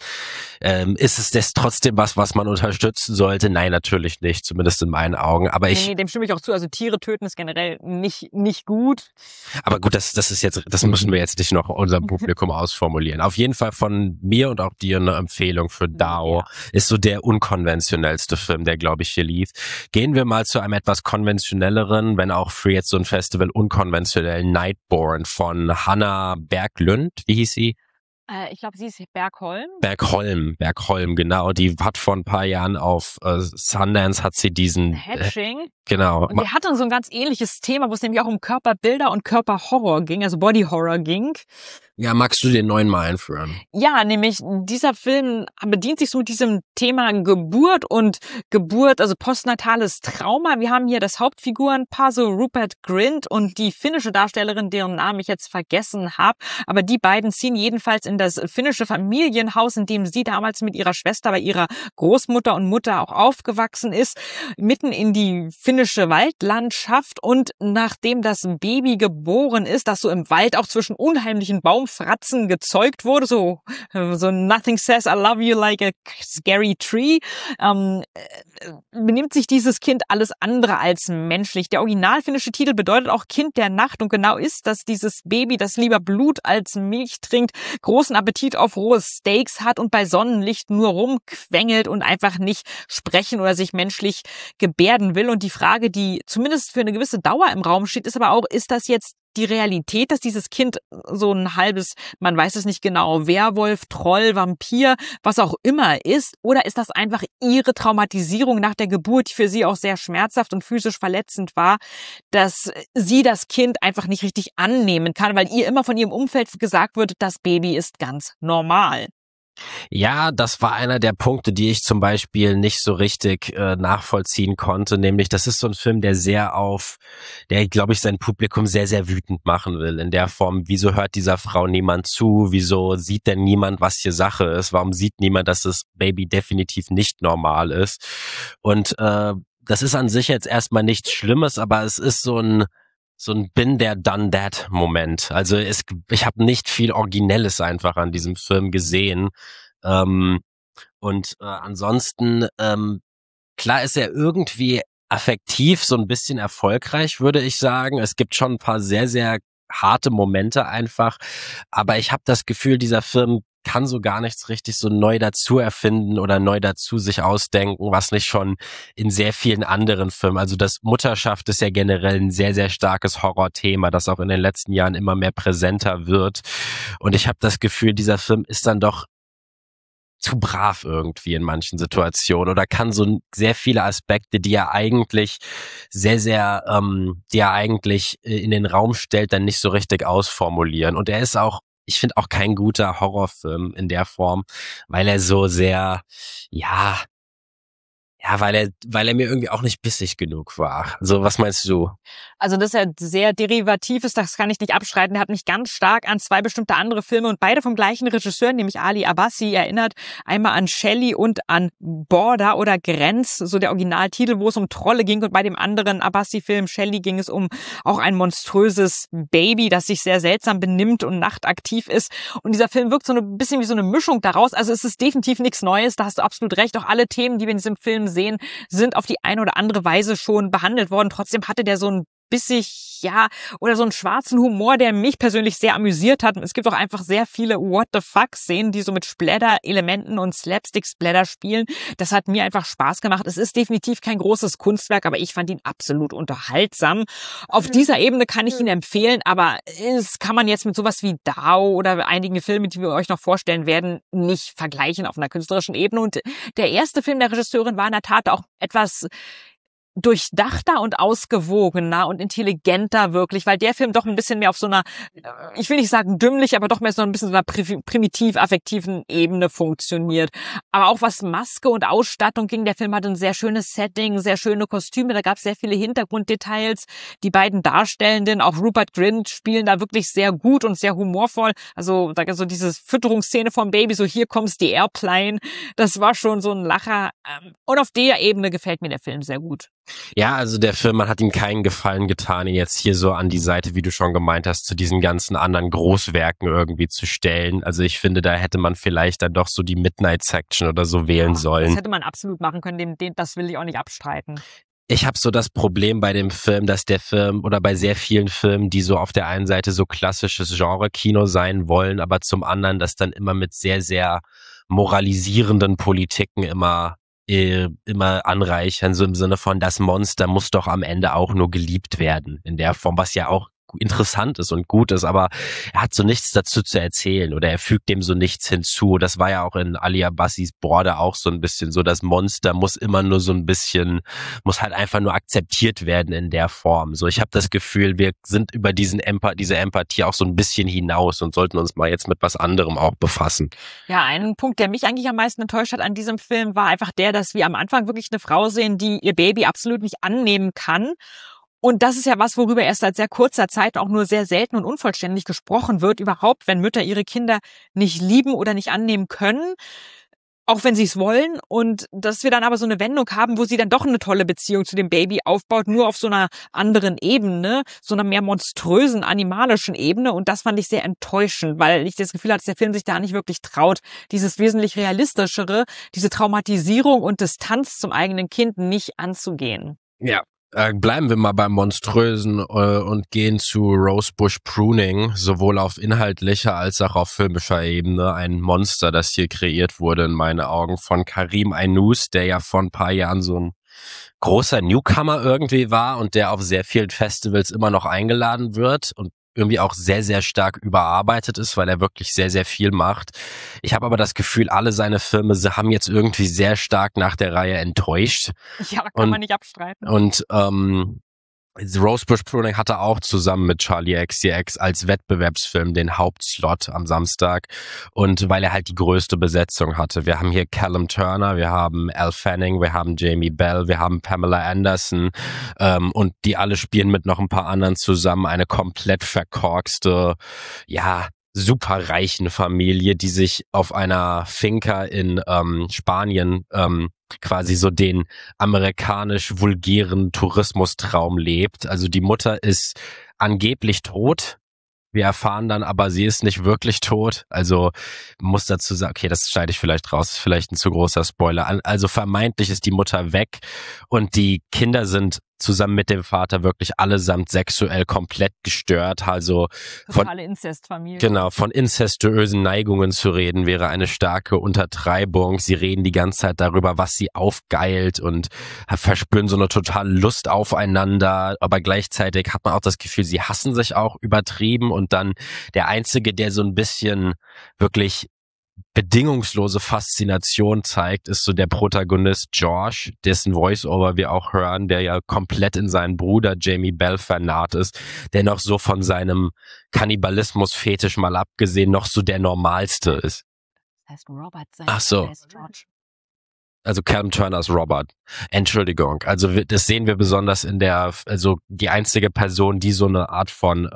Ist es das trotzdem was man unterstützen sollte? Nein, natürlich nicht, zumindest in meinen Augen. Aber Nee, dem stimme ich auch zu. Also Tiere töten ist generell nicht gut. Aber gut, das ist jetzt, das müssen wir jetzt nicht noch unserem Publikum ausformulieren. Auf jeden Fall von mir und auch dir eine Empfehlung für DAO. Ist so der unkonventionellste Film, der, glaube ich, hier lief. Gehen wir mal zu einem etwas konventionelleren, wenn auch für jetzt so ein Festival unkonventionellen, Nightborn von Hannah Berglund. Wie hieß sie? Ich glaube, sie ist Bergholm. Bergholm, genau. Die hat vor ein paar Jahren auf Sundance hat sie diesen Hatching. Genau. Und die hatte so ein ganz ähnliches Thema, wo es nämlich auch um Körperbilder und Körperhorror ging, also Body Horror ging. Ja, magst du den neuen mal einführen? Ja, nämlich dieser Film bedient sich so mit diesem Thema Geburt, also postnatales Trauma. Wir haben hier das Hauptfigurenpaar, so Rupert Grint und die finnische Darstellerin, deren Namen ich jetzt vergessen habe. Aber die beiden ziehen jedenfalls in das finnische Familienhaus, in dem sie damals mit ihrer Schwester bei ihrer Großmutter und Mutter auch aufgewachsen ist, mitten in die finnische Waldlandschaft. Und nachdem das Baby geboren ist, das so im Wald auch zwischen unheimlichen Baumfratzen gezeugt wurde, so Nothing says I love you like a scary tree, benimmt sich dieses Kind alles andere als menschlich. Der original finnische Titel bedeutet auch Kind der Nacht und genau ist, dass dieses Baby, das lieber Blut als Milch trinkt, großen Appetit auf rohe Steaks hat und bei Sonnenlicht nur rumquengelt und einfach nicht sprechen oder sich menschlich gebärden will. Und die Frage, die zumindest für eine gewisse Dauer im Raum steht, ist aber auch, ist das jetzt die Realität, dass dieses Kind so ein halbes, man weiß es nicht genau, Werwolf, Troll, Vampir, was auch immer ist, oder ist das einfach ihre Traumatisierung nach der Geburt, die für sie auch sehr schmerzhaft und physisch verletzend war, dass sie das Kind einfach nicht richtig annehmen kann, weil ihr immer von ihrem Umfeld gesagt wird, das Baby ist ganz normal. Ja, das war einer der Punkte, die ich zum Beispiel nicht so richtig nachvollziehen konnte, nämlich das ist so ein Film, der, glaube ich, sein Publikum sehr, sehr wütend machen will, in der Form, wieso hört dieser Frau niemand zu, wieso sieht denn niemand, was hier Sache ist, warum sieht niemand, dass das Baby definitiv nicht normal ist und das ist an sich jetzt erstmal nichts Schlimmes, aber es ist so ein Been there, done that Moment. Also ich habe nicht viel Originelles einfach an diesem Film gesehen. Ansonsten, klar ist er irgendwie affektiv, so ein bisschen erfolgreich, würde ich sagen. Es gibt schon ein paar sehr, sehr harte Momente einfach. Aber ich habe das Gefühl, dieser Film kann so gar nichts richtig so neu dazu erfinden oder neu dazu sich ausdenken, was nicht schon in sehr vielen anderen Filmen, also das Mutterschaft ist ja generell ein sehr, sehr starkes Horrorthema, das auch in den letzten Jahren immer mehr präsenter wird. Und ich habe das Gefühl, dieser Film ist dann doch zu brav irgendwie in manchen Situationen oder kann so sehr viele Aspekte, die er eigentlich in den Raum stellt, dann nicht so richtig ausformulieren. Und er ist auch, ich finde auch kein guter Horrorfilm in der Form, weil er so sehr, weil er mir irgendwie auch nicht bissig genug war. Also, was meinst du? Also, dass er sehr derivativ ist, das kann ich nicht abstreiten. Er hat mich ganz stark an zwei bestimmte andere Filme und beide vom gleichen Regisseur, nämlich Ali Abbasi, erinnert. Einmal an Shelley und an Border oder Grenz, so der Originaltitel, wo es um Trolle ging. Und bei dem anderen Abbasi-Film Shelley ging es um auch ein monströses Baby, das sich sehr seltsam benimmt und nachtaktiv ist. Und dieser Film wirkt so ein bisschen wie so eine Mischung daraus. Also es ist definitiv nichts Neues, da hast du absolut recht. Auch alle Themen, die wir in diesem Film sehen, sind auf die eine oder andere Weise schon behandelt worden. Trotzdem hatte der so ein bissig, oder so einen schwarzen Humor, der mich persönlich sehr amüsiert hat. Und es gibt auch einfach sehr viele What-the-fuck-Szenen, die so mit Splatter-Elementen und Slapstick-Splatter spielen. Das hat mir einfach Spaß gemacht. Es ist definitiv kein großes Kunstwerk, aber ich fand ihn absolut unterhaltsam. Auf dieser Ebene kann ich ihn empfehlen, aber es kann man jetzt mit sowas wie DAO oder einigen Filmen, die wir euch noch vorstellen werden, nicht vergleichen auf einer künstlerischen Ebene. Und der erste Film der Regisseurin war in der Tat auch etwas durchdachter und ausgewogener und intelligenter wirklich, weil der Film doch ein bisschen mehr auf so einer, ich will nicht sagen dümmlich, aber doch mehr so ein bisschen so einer primitiv-affektiven Ebene funktioniert. Aber auch was Maske und Ausstattung ging, der Film hatte ein sehr schönes Setting, sehr schöne Kostüme, da gab es sehr viele Hintergrunddetails. Die beiden Darstellenden, auch Rupert Grint, spielen da wirklich sehr gut und sehr humorvoll. Also da so diese Fütterungsszene vom Baby, so hier kommst die Airplane, das war schon so ein Lacher. Und auf der Ebene gefällt mir der Film sehr gut. Ja, also der Film, man hat ihm keinen Gefallen getan, ihn jetzt hier so an die Seite, wie du schon gemeint hast, zu diesen ganzen anderen Großwerken irgendwie zu stellen. Also ich finde, da hätte man vielleicht dann doch so die Midnight Section oder so wählen sollen. Das hätte man absolut machen können, das will ich auch nicht abstreiten. Ich habe so das Problem bei dem Film, dass der Film oder bei sehr vielen Filmen, die so auf der einen Seite so klassisches Genre-Kino sein wollen, aber zum anderen das dann immer mit sehr, sehr moralisierenden Politiken immer anreichern, so im Sinne von, das Monster muss doch am Ende auch nur geliebt werden, in der Form, was ja auch interessant ist und gut ist, aber er hat so nichts dazu zu erzählen oder er fügt dem so nichts hinzu. Das war ja auch in Ali Abbassis Border auch so ein bisschen so, das Monster muss immer nur so ein bisschen, muss halt einfach nur akzeptiert werden in der Form. So, ich habe das Gefühl, wir sind über diese Empathie auch so ein bisschen hinaus und sollten uns mal jetzt mit was anderem auch befassen. Ja, ein Punkt, der mich eigentlich am meisten enttäuscht hat an diesem Film, war einfach der, dass wir am Anfang wirklich eine Frau sehen, die ihr Baby absolut nicht annehmen kann. Und das ist ja was, worüber erst seit sehr kurzer Zeit auch nur sehr selten und unvollständig gesprochen wird, überhaupt, wenn Mütter ihre Kinder nicht lieben oder nicht annehmen können, auch wenn sie es wollen. Und dass wir dann aber so eine Wendung haben, wo sie dann doch eine tolle Beziehung zu dem Baby aufbaut, nur auf so einer anderen Ebene, so einer mehr monströsen, animalischen Ebene. Und das fand ich sehr enttäuschend, weil ich das Gefühl hatte, dass der Film sich da nicht wirklich traut, dieses wesentlich realistischere, diese Traumatisierung und Distanz zum eigenen Kind nicht anzugehen. Ja. Bleiben wir mal beim Monströsen und gehen zu Rosebush Pruning, sowohl auf inhaltlicher als auch auf filmischer Ebene. Ein Monster, das hier kreiert wurde in meinen Augen von Karim Ainous, der ja vor ein paar Jahren so ein großer Newcomer irgendwie war und der auf sehr vielen Festivals immer noch eingeladen wird und irgendwie auch sehr, sehr stark überarbeitet ist, weil er wirklich sehr, sehr viel macht. Ich habe aber das Gefühl, alle seine Filme haben jetzt irgendwie sehr stark nach der Reihe enttäuscht. Ja, kann man nicht abstreiten. Und Rosebush Pruning hatte auch zusammen mit Charlie XCX als Wettbewerbsfilm den Hauptslot am Samstag und weil er halt die größte Besetzung hatte. Wir haben hier Callum Turner, wir haben Elle Fanning, wir haben Jamie Bell, wir haben Pamela Anderson und die alle spielen mit noch ein paar anderen zusammen eine komplett verkorkste, ja, superreichen Familie, die sich auf einer Finca in Spanien quasi so den amerikanisch vulgären Tourismustraum lebt. Also die Mutter ist angeblich tot. Wir erfahren dann aber, sie ist nicht wirklich tot. Also muss dazu sagen, okay, das schneide ich vielleicht raus, ist vielleicht ein zu großer Spoiler. Also vermeintlich ist die Mutter weg und die Kinder sind zusammen mit dem Vater wirklich allesamt sexuell komplett gestört. Also totale Inzestfamilie. Genau, von inzestuösen Neigungen zu reden, wäre eine starke Untertreibung. Sie reden die ganze Zeit darüber, was sie aufgeilt und verspüren so eine totale Lust aufeinander. Aber gleichzeitig hat man auch das Gefühl, sie hassen sich auch übertrieben. Und dann der Einzige, der so ein bisschen wirklich bedingungslose Faszination zeigt, ist so der Protagonist George, dessen Voice-Over wir auch hören, der ja komplett in seinen Bruder Jamie Bell vernarrt ist, der noch so von seinem Kannibalismus-Fetisch mal abgesehen noch so der normalste ist. Das heißt Robert sein. Ach so. Heißt George. Also Callum Turner ist Robert. Entschuldigung. Also das sehen wir besonders also die einzige Person, die so eine Art von,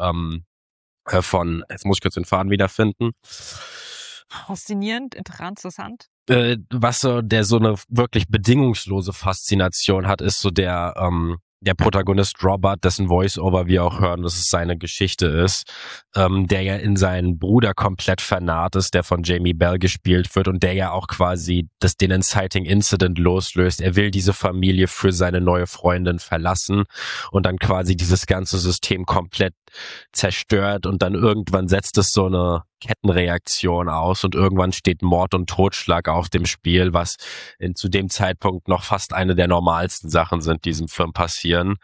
jetzt muss ich kurz den Faden wiederfinden. Faszinierend, interessant. Was der so eine wirklich bedingungslose Faszination hat, ist so der Protagonist Robert, dessen Voice-Over wir auch hören, dass es seine Geschichte ist, der ja in seinen Bruder komplett vernarrt ist, der von Jamie Bell gespielt wird und der ja auch quasi den Inciting Incident loslöst. Er will diese Familie für seine neue Freundin verlassen und dann quasi dieses ganze System komplett zerstört und dann irgendwann setzt es so eine Kettenreaktion aus und irgendwann steht Mord und Totschlag auf dem Spiel, was zu dem Zeitpunkt noch fast eine der normalsten Sachen sind, die diesem Film passieren.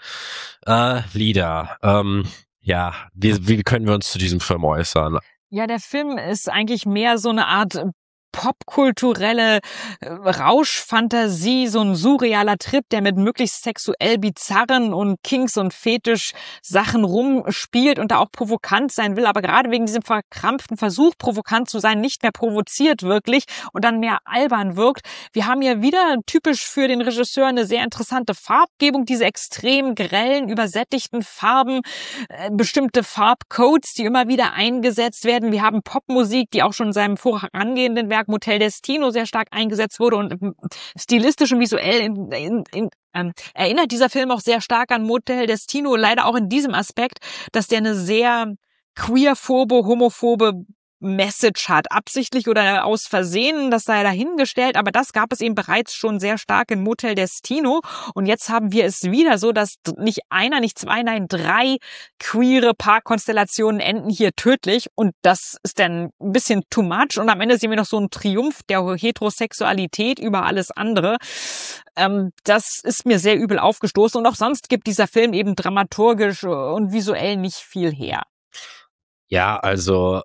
Lieder. Ja, wie können wir uns zu diesem Film äußern? Ja, der Film ist eigentlich mehr so eine Art popkulturelle Rauschfantasie, so ein surrealer Trip, der mit möglichst sexuell bizarren und Kinks und Fetisch-Sachen rumspielt und da auch provokant sein will, aber gerade wegen diesem verkrampften Versuch, provokant zu sein, nicht mehr provoziert wirklich und dann mehr albern wirkt. Wir haben hier wieder typisch für den Regisseur eine sehr interessante Farbgebung, diese extrem grellen, übersättigten Farben, bestimmte Farbcodes, die immer wieder eingesetzt werden. Wir haben Popmusik, die auch schon in seinem vorangehenden Werk Motel Destino sehr stark eingesetzt wurde und stilistisch und visuell erinnert dieser Film auch sehr stark an Motel Destino, leider auch in diesem Aspekt, dass der eine sehr queerphobe, homophobe Message hat, absichtlich oder aus Versehen, das sei dahingestellt, aber das gab es eben bereits schon sehr stark in Motel Destino und jetzt haben wir es wieder so, dass nicht einer, nicht zwei, nein 3 queere Paarkonstellationen enden hier tödlich und das ist dann ein bisschen too much und am Ende sehen wir noch so einen Triumph der Heterosexualität über alles andere. Das ist mir sehr übel aufgestoßen und auch sonst gibt dieser Film eben dramaturgisch und visuell nicht viel her. Ja, also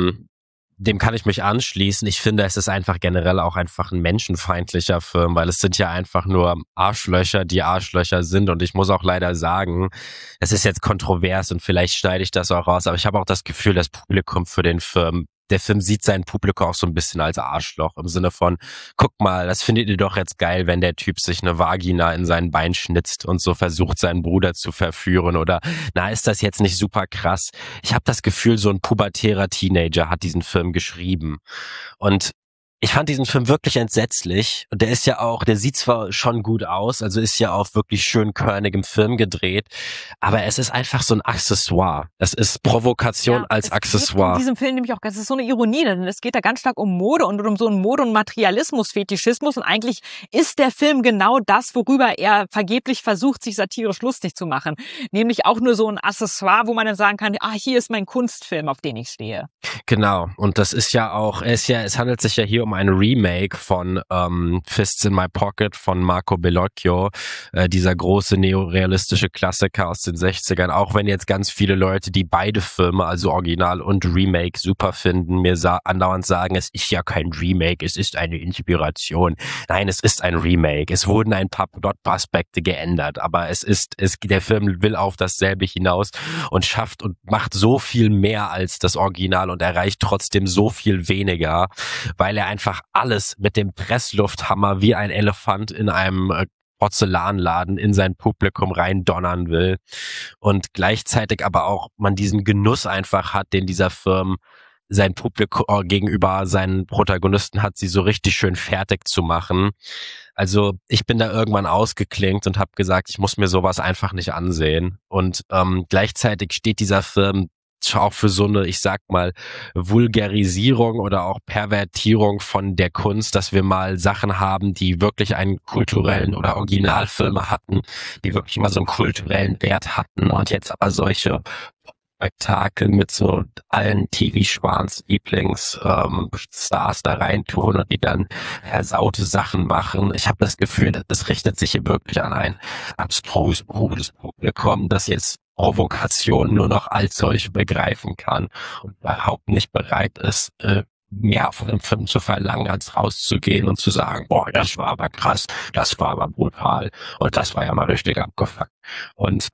dem kann ich mich anschließen. Ich finde, es ist einfach generell auch einfach ein menschenfeindlicher Film, weil es sind ja einfach nur Arschlöcher, die Arschlöcher sind. Und ich muss auch leider sagen, es ist jetzt kontrovers und vielleicht schneide ich das auch raus, aber ich habe auch das Gefühl, das Publikum für den Film, der Film sieht sein Publikum auch so ein bisschen als Arschloch im Sinne von, guck mal, das findet ihr doch jetzt geil, wenn der Typ sich eine Vagina in sein Bein schnitzt und so versucht, seinen Bruder zu verführen oder, na, ist das jetzt nicht super krass? Ich habe das Gefühl, so ein pubertärer Teenager hat diesen Film geschrieben und ich fand diesen Film wirklich entsetzlich und der ist ja auch, der sieht zwar schon gut aus, also ist ja auf wirklich schön körnigem Film gedreht, aber es ist einfach so ein Accessoire. Es ist Provokation als Accessoire. In diesem Film nämlich auch, das ist so eine Ironie, denn es geht da ganz stark um Mode und um so einen Mode- und Materialismus-Fetischismus und eigentlich ist der Film genau das, worüber er vergeblich versucht, sich satirisch lustig zu machen. Nämlich auch nur so ein Accessoire, wo man dann sagen kann, hier ist mein Kunstfilm, auf den ich stehe. Genau, und das ist ja auch, es handelt sich ja hier um ein Remake von Fists in My Pocket von Marco Bellocchio, dieser große neorealistische Klassiker aus den 60ern, auch wenn jetzt ganz viele Leute, die beide Filme, also Original und Remake, super finden, mir andauernd sagen, es ist ja kein Remake, es ist eine Inspiration. Nein, es ist ein Remake. Es wurden ein paar Plot-Aspekte geändert, aber der Film will auf dasselbe hinaus und schafft und macht so viel mehr als das Original und erreicht trotzdem so viel weniger, weil er einfach alles mit dem Presslufthammer wie ein Elefant in einem Porzellanladen in sein Publikum reindonnern will und gleichzeitig aber auch man diesen Genuss einfach hat, den dieser Film sein Publikum gegenüber seinen Protagonisten hat, sie so richtig schön fertig zu machen. Also ich bin da irgendwann ausgeklinkt und habe gesagt, ich muss mir sowas einfach nicht ansehen. Und gleichzeitig steht dieser Film auch für so eine, ich sag mal, Vulgarisierung oder auch Pervertierung von der Kunst, dass wir mal Sachen haben, die wirklich einen kulturellen oder Originalfilme hatten, die wirklich mal so einen kulturellen Wert hatten und jetzt aber solche Spektakel mit so allen TV-Schwans Lieblings-Stars da reintun und die dann versaute Sachen machen. Ich habe das Gefühl, das richtet sich hier wirklich an ein abstruses Publikum, das jetzt Provokation nur noch als solche begreifen kann und überhaupt nicht bereit ist, mehr von dem Film zu verlangen, als rauszugehen und zu sagen, boah, das war aber krass, das war aber brutal und das war ja mal richtig abgefuckt. Und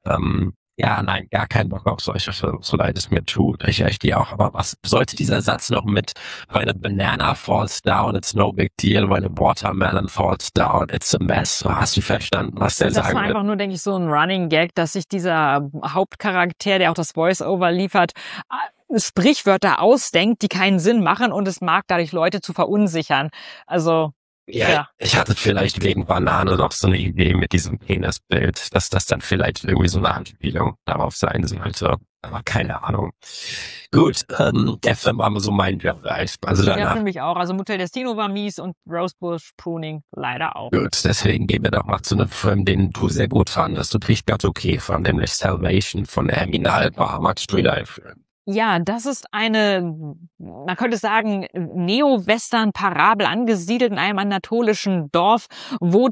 ja, nein, gar keinen Bock auf solche Filme, so leid es mir tut. Ich die auch. Aber was sollte dieser Satz noch mit when a banana falls down, it's no big deal, when a watermelon falls down, it's a mess. So, hast du verstanden, was der sagen will? Das war einfach nur, denke ich, so ein Running Gag, dass sich dieser Hauptcharakter, der auch das Voice-Over liefert, Sprichwörter ausdenkt, die keinen Sinn machen und es mag dadurch Leute zu verunsichern. Also ja, ich hatte vielleicht wegen Banane noch so eine Idee mit diesem Penisbild, dass das dann vielleicht irgendwie so eine Anspielung darauf sein sollte. Aber keine Ahnung. Gut, der Film war so mein Bereich. Also ja, für mich auch. Also Motel Destino war mies und Rosebush Pruning leider auch. Gut, deswegen gehen wir doch mal zu einem Film, den du sehr gut fandest und ich ganz okay fand, nämlich Salvation von Eminal Max Street-Film. Ja, das ist eine, man könnte sagen, Neo-Western-Parabel angesiedelt in einem anatolischen Dorf, wo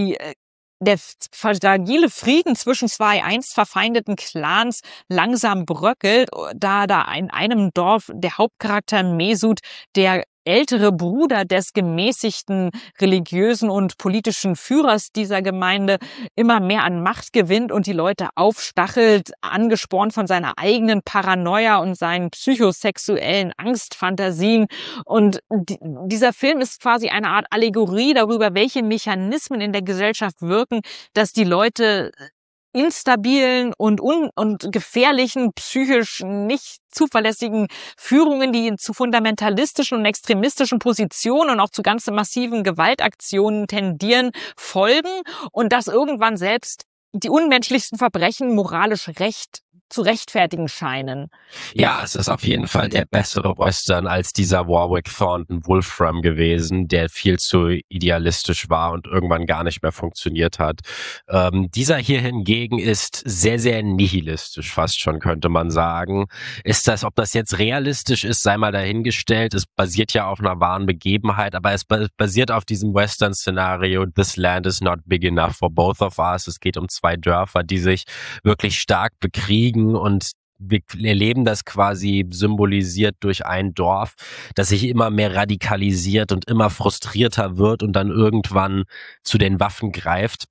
der fragile Frieden zwischen zwei einst verfeindeten Clans langsam bröckelt, da in einem Dorf der Hauptcharakter Mesut, der ältere Bruder des gemäßigten religiösen und politischen Führers dieser Gemeinde, immer mehr an Macht gewinnt und die Leute aufstachelt, angespornt von seiner eigenen Paranoia und seinen psychosexuellen Angstfantasien. Und dieser Film ist quasi eine Art Allegorie darüber, welche Mechanismen in der Gesellschaft wirken, dass die Leute instabilen und gefährlichen, psychisch nicht zuverlässigen Führungen, die zu fundamentalistischen und extremistischen Positionen und auch zu ganz massiven Gewaltaktionen tendieren, folgen und dass irgendwann selbst die unmenschlichsten Verbrechen moralisch zu rechtfertigen scheinen. Ja, es ist auf jeden Fall der bessere Western als dieser Warwick Thornton Wolfram gewesen, der viel zu idealistisch war und irgendwann gar nicht mehr funktioniert hat. Dieser hier hingegen ist sehr, sehr nihilistisch, fast schon, könnte man sagen. Ob das jetzt realistisch ist, sei mal dahingestellt. Es basiert ja auf einer wahren Begebenheit, aber es basiert auf diesem Western-Szenario: This land is not big enough for both of us. Es geht um zwei Dörfer, die sich wirklich stark bekriegen, und wir erleben das quasi symbolisiert durch ein Dorf, das sich immer mehr radikalisiert und immer frustrierter wird und dann irgendwann zu den Waffen greift.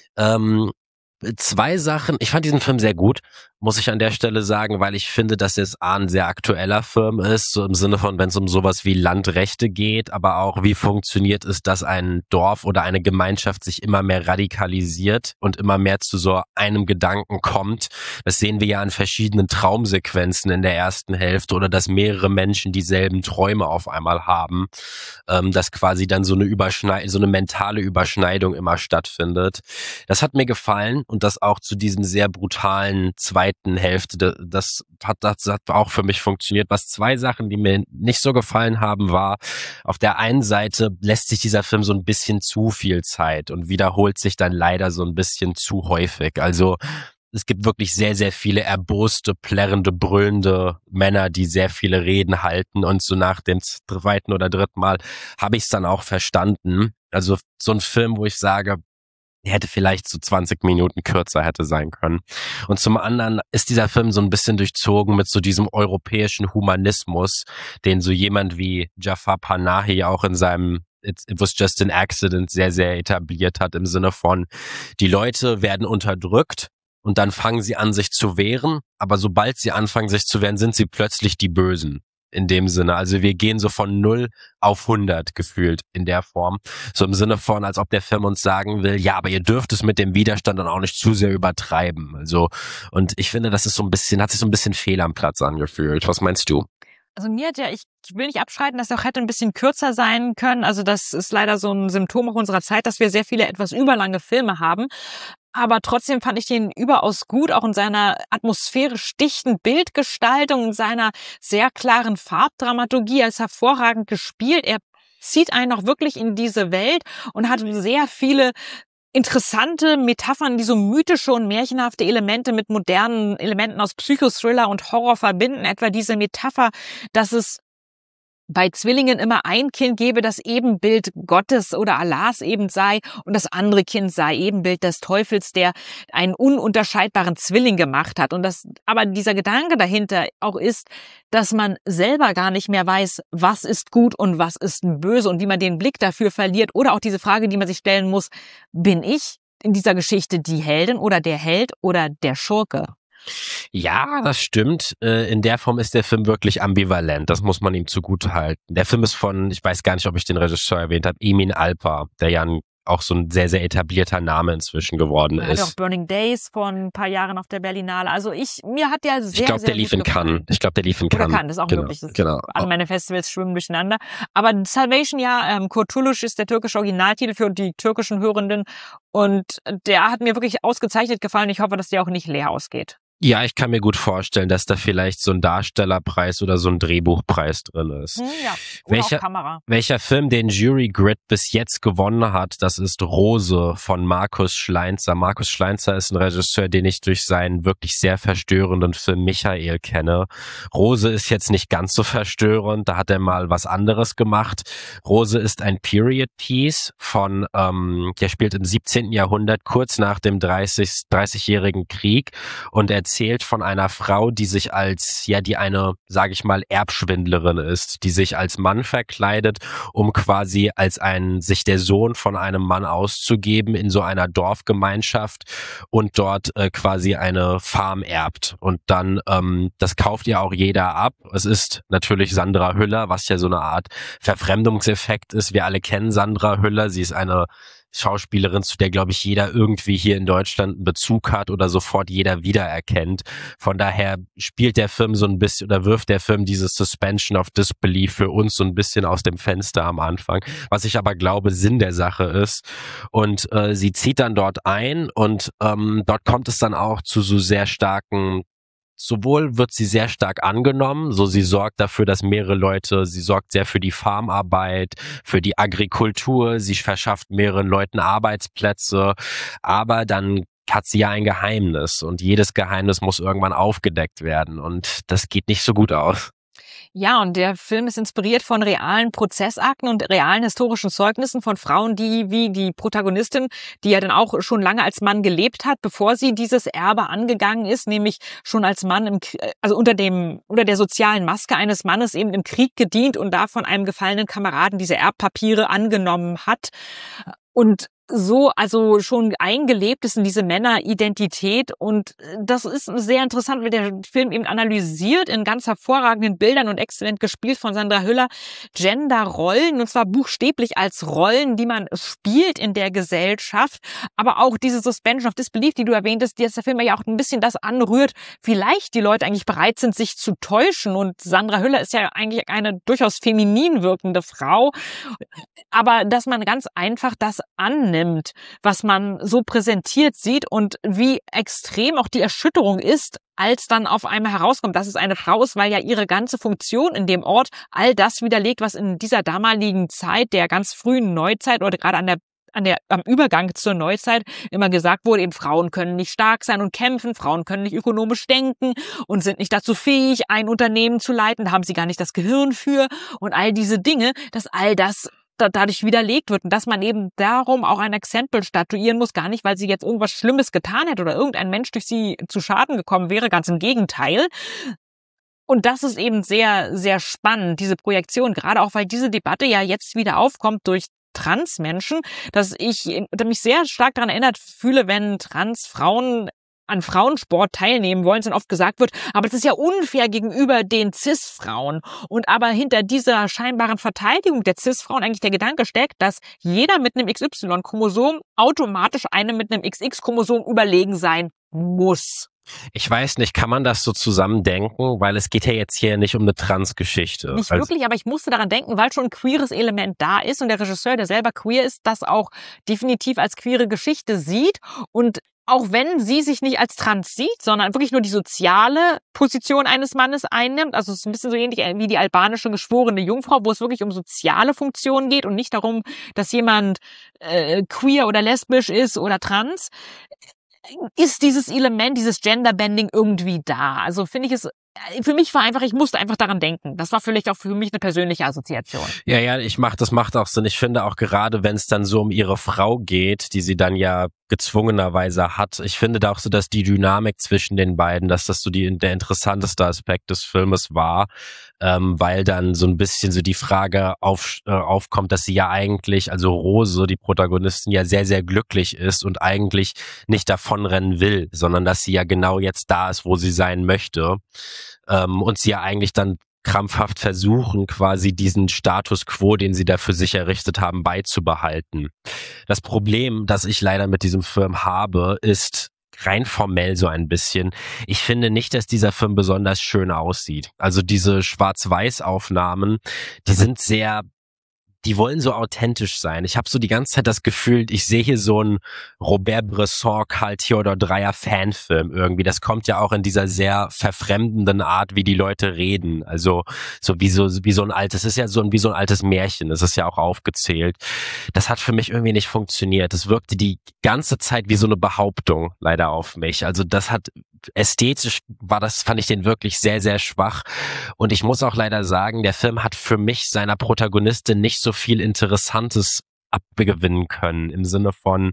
Zwei Sachen. Ich fand diesen Film sehr gut, muss ich an der Stelle sagen, weil ich finde, dass es ein sehr aktueller Film ist, so im Sinne von, wenn es um sowas wie Landrechte geht, aber auch, wie funktioniert es, dass ein Dorf oder eine Gemeinschaft sich immer mehr radikalisiert und immer mehr zu so einem Gedanken kommt. Das sehen wir ja an verschiedenen Traumsequenzen in der ersten Hälfte, oder dass mehrere Menschen dieselben Träume auf einmal haben, dass quasi dann so eine mentale Überschneidung immer stattfindet. Das hat mir gefallen, und das auch zu diesem sehr brutalen zweiten Hälfte, das hat auch für mich funktioniert. Was zwei Sachen, die mir nicht so gefallen haben, war: Auf der einen Seite lässt sich dieser Film so ein bisschen zu viel Zeit und wiederholt sich dann leider so ein bisschen zu häufig. Also es gibt wirklich sehr, sehr viele erboste, plärrende, brüllende Männer, die sehr viele Reden halten, und so nach dem zweiten oder dritten Mal habe ich es dann auch verstanden. Also so ein Film, wo ich sage, der hätte vielleicht so 20 Minuten kürzer hätte sein können. Und zum anderen ist dieser Film so ein bisschen durchzogen mit so diesem europäischen Humanismus, den so jemand wie Jafar Panahi auch in seinem It was just an accident sehr, sehr etabliert hat, im Sinne von, die Leute werden unterdrückt und dann fangen sie an, sich zu wehren, aber sobald sie anfangen, sich zu wehren, sind sie plötzlich die Bösen. In dem Sinne. Also wir gehen so von 0 auf 100 gefühlt in der Form. So im Sinne von, als ob der Film uns sagen will, ja, aber ihr dürft es mit dem Widerstand dann auch nicht zu sehr übertreiben. Also, und ich finde, das ist so ein bisschen, hat sich so ein bisschen fehl am Platz angefühlt. Was meinst du? Also mir hat ich will nicht abschreiten, dass er auch hätte ein bisschen kürzer sein können. Also das ist leider so ein Symptom auch unserer Zeit, dass wir sehr viele etwas überlange Filme haben. Aber trotzdem fand ich den überaus gut, auch in seiner atmosphärisch dichten Bildgestaltung, in seiner sehr klaren Farbdramaturgie, als hervorragend gespielt. Er zieht einen auch wirklich in diese Welt und hat sehr viele interessante Metaphern, die so mythische und märchenhafte Elemente mit modernen Elementen aus Psychothriller und Horror verbinden. Etwa diese Metapher, dass es bei Zwillingen immer ein Kind gebe, das Ebenbild Gottes oder Allahs eben sei, und das andere Kind sei Ebenbild des Teufels, der einen ununterscheidbaren Zwilling gemacht hat. Und aber dieser Gedanke dahinter auch ist, dass man selber gar nicht mehr weiß, was ist gut und was ist böse, und wie man den Blick dafür verliert. Oder auch diese Frage, die man sich stellen muss: Bin ich in dieser Geschichte die Heldin oder der Held oder der Schurke? Ja, das stimmt. In der Form ist der Film wirklich ambivalent. Das muss man ihm zugutehalten. Der Film ist von, ich weiß gar nicht, ob ich den Regisseur erwähnt habe, Emin Alper, der ja auch so ein sehr, sehr etablierter Name inzwischen geworden ist. Er hat auch Burning Days vor ein paar Jahren auf der Berlinale. Also mir hat der sehr, ich glaub, sehr der lief in Cannes. Ich glaube, der lief in Cannes. Oder Cannes, das ist auch genau, möglich. Genau. Alle meine Festivals schwimmen durcheinander. Aber Salvation, ja, Kurtuluş ist der türkische Originaltitel für die türkischen Hörenden. Und der hat mir wirklich ausgezeichnet gefallen. Ich hoffe, dass der auch nicht leer ausgeht. Ja, ich kann mir gut vorstellen, dass da vielleicht so ein Darstellerpreis oder so ein Drehbuchpreis drin ist. Ja, oder auch Kamera. Welcher Film den Jury Grid bis jetzt gewonnen hat, das ist Rose von Markus Schleinzer. Markus Schleinzer ist ein Regisseur, den ich durch seinen wirklich sehr verstörenden Film Michael kenne. Rose ist jetzt nicht ganz so verstörend, da hat er mal was anderes gemacht. Rose ist ein Period Piece von, der spielt im 17. Jahrhundert, kurz nach dem 30-jährigen Krieg, und erzählt von einer Frau, die sich als, ja, die eine, sage ich mal, Erbschwindlerin ist, die sich als Mann verkleidet, um quasi sich der Sohn von einem Mann auszugeben in so einer Dorfgemeinschaft und dort quasi eine Farm erbt. Und dann, das kauft ihr auch jeder ab. Es ist natürlich Sandra Hüller, was ja so eine Art Verfremdungseffekt ist. Wir alle kennen Sandra Hüller. Sie ist eine Schauspielerin, zu der, glaube ich, jeder irgendwie hier in Deutschland einen Bezug hat oder sofort jeder wiedererkennt. Von daher spielt der Film so ein bisschen oder wirft der Film dieses Suspension of Disbelief für uns so ein bisschen aus dem Fenster am Anfang, was ich aber glaube Sinn der Sache ist. Und sie zieht dann dort ein und dort kommt es dann auch zu so sehr starken sowohl wird sie sehr stark angenommen, so sie sorgt dafür, dass mehrere Leute, sie sorgt sehr für die Farmarbeit, für die Agrikultur, sie verschafft mehreren Leuten Arbeitsplätze, aber dann hat sie ja ein Geheimnis und jedes Geheimnis muss irgendwann aufgedeckt werden und das geht nicht so gut aus. Ja, und der Film ist inspiriert von realen Prozessakten und realen historischen Zeugnissen von Frauen, die wie die Protagonistin, die ja dann auch schon lange als Mann gelebt hat, bevor sie dieses Erbe angegangen ist, nämlich schon als Mann also unter der sozialen Maske eines Mannes eben im Krieg gedient und da von einem gefallenen Kameraden diese Erbpapiere angenommen hat. Und so also schon eingelebt ist in diese Männeridentität und das ist sehr interessant, weil der Film eben analysiert in ganz hervorragenden Bildern und exzellent gespielt von Sandra Hüller Genderrollen, und zwar buchstäblich als Rollen, die man spielt in der Gesellschaft, aber auch diese Suspension of Disbelief, die du erwähntest, dass der Film ja auch ein bisschen das anrührt, vielleicht die Leute eigentlich bereit sind, sich zu täuschen, und Sandra Hüller ist ja eigentlich eine durchaus feminin wirkende Frau, aber dass man ganz einfach das annimmt, was man so präsentiert sieht und wie extrem auch die Erschütterung ist, als dann auf einmal herauskommt, dass es eine Frau ist, weil ja ihre ganze Funktion in dem Ort all das widerlegt, was in dieser damaligen Zeit, der ganz frühen Neuzeit oder gerade am Übergang zur Neuzeit immer gesagt wurde, eben Frauen können nicht stark sein und kämpfen, Frauen können nicht ökonomisch denken und sind nicht dazu fähig, ein Unternehmen zu leiten, da haben sie gar nicht das Gehirn für und all diese Dinge, dass all das dadurch widerlegt wird und dass man eben darum auch ein Exempel statuieren muss, gar nicht, weil sie jetzt irgendwas Schlimmes getan hätte oder irgendein Mensch durch sie zu Schaden gekommen wäre, ganz im Gegenteil. Und das ist eben sehr, sehr spannend, diese Projektion, gerade auch, weil diese Debatte ja jetzt wieder aufkommt durch Transmenschen, dass ich mich sehr stark daran erinnert fühle, wenn Transfrauen an Frauensport teilnehmen wollen, dann oft gesagt wird, aber das ist ja unfair gegenüber den Cis-Frauen. Und aber hinter dieser scheinbaren Verteidigung der Cis-Frauen eigentlich der Gedanke steckt, dass jeder mit einem XY-Chromosom automatisch einem mit einem XX-Chromosom überlegen sein muss. Ich weiß nicht, kann man das so zusammendenken? Weil es geht ja jetzt hier nicht um eine Trans-Geschichte. Nicht wirklich, aber ich musste daran denken, weil schon ein queeres Element da ist und der Regisseur, der selber queer ist, das auch definitiv als queere Geschichte sieht. Und auch wenn sie sich nicht als trans sieht, sondern wirklich nur die soziale Position eines Mannes einnimmt, also es ist ein bisschen so ähnlich wie die albanische geschworene Jungfrau, wo es wirklich um soziale Funktionen geht und nicht darum, dass jemand queer oder lesbisch ist oder trans, ist dieses Element, dieses Genderbending irgendwie da. Also finde ich es, für mich war einfach, ich musste einfach daran denken. Das war vielleicht auch für mich eine persönliche Assoziation. Ja, das macht auch Sinn. Ich finde auch gerade, wenn es dann so um ihre Frau geht, die sie dann ja gezwungenerweise hat, ich finde da auch so, dass die Dynamik zwischen den beiden, dass das so der interessanteste Aspekt des Filmes war, weil dann so ein bisschen so die Frage aufkommt, dass sie ja eigentlich, also Rose, die Protagonistin, ja sehr, sehr glücklich ist und eigentlich nicht davonrennen will, sondern dass sie ja genau jetzt da ist, wo sie sein möchte. Und sie ja eigentlich dann krampfhaft versuchen, quasi diesen Status quo, den sie da für sich errichtet haben, beizubehalten. Das Problem, das ich leider mit diesem Film habe, ist rein formell so ein bisschen. Ich finde nicht, dass dieser Film besonders schön aussieht. Also diese Schwarz-Weiß-Aufnahmen, die wollen so authentisch sein. Ich habe so die ganze Zeit das Gefühl, ich sehe hier so einen Robert Bresson, Karl Theodor Dreyer Fanfilm irgendwie. Das kommt ja auch in dieser sehr verfremdenden Art, wie die Leute reden. Also so wie so ein altes, es ist ja wie so ein altes Märchen. Es ist ja auch aufgezählt. Das hat für mich irgendwie nicht funktioniert. Es wirkte die ganze Zeit wie so eine Behauptung leider auf mich. Also ästhetisch fand ich den wirklich sehr, sehr schwach. Und ich muss auch leider sagen, der Film hat für mich seiner Protagonistin nicht so viel Interessantes abgewinnen können. Im Sinne von,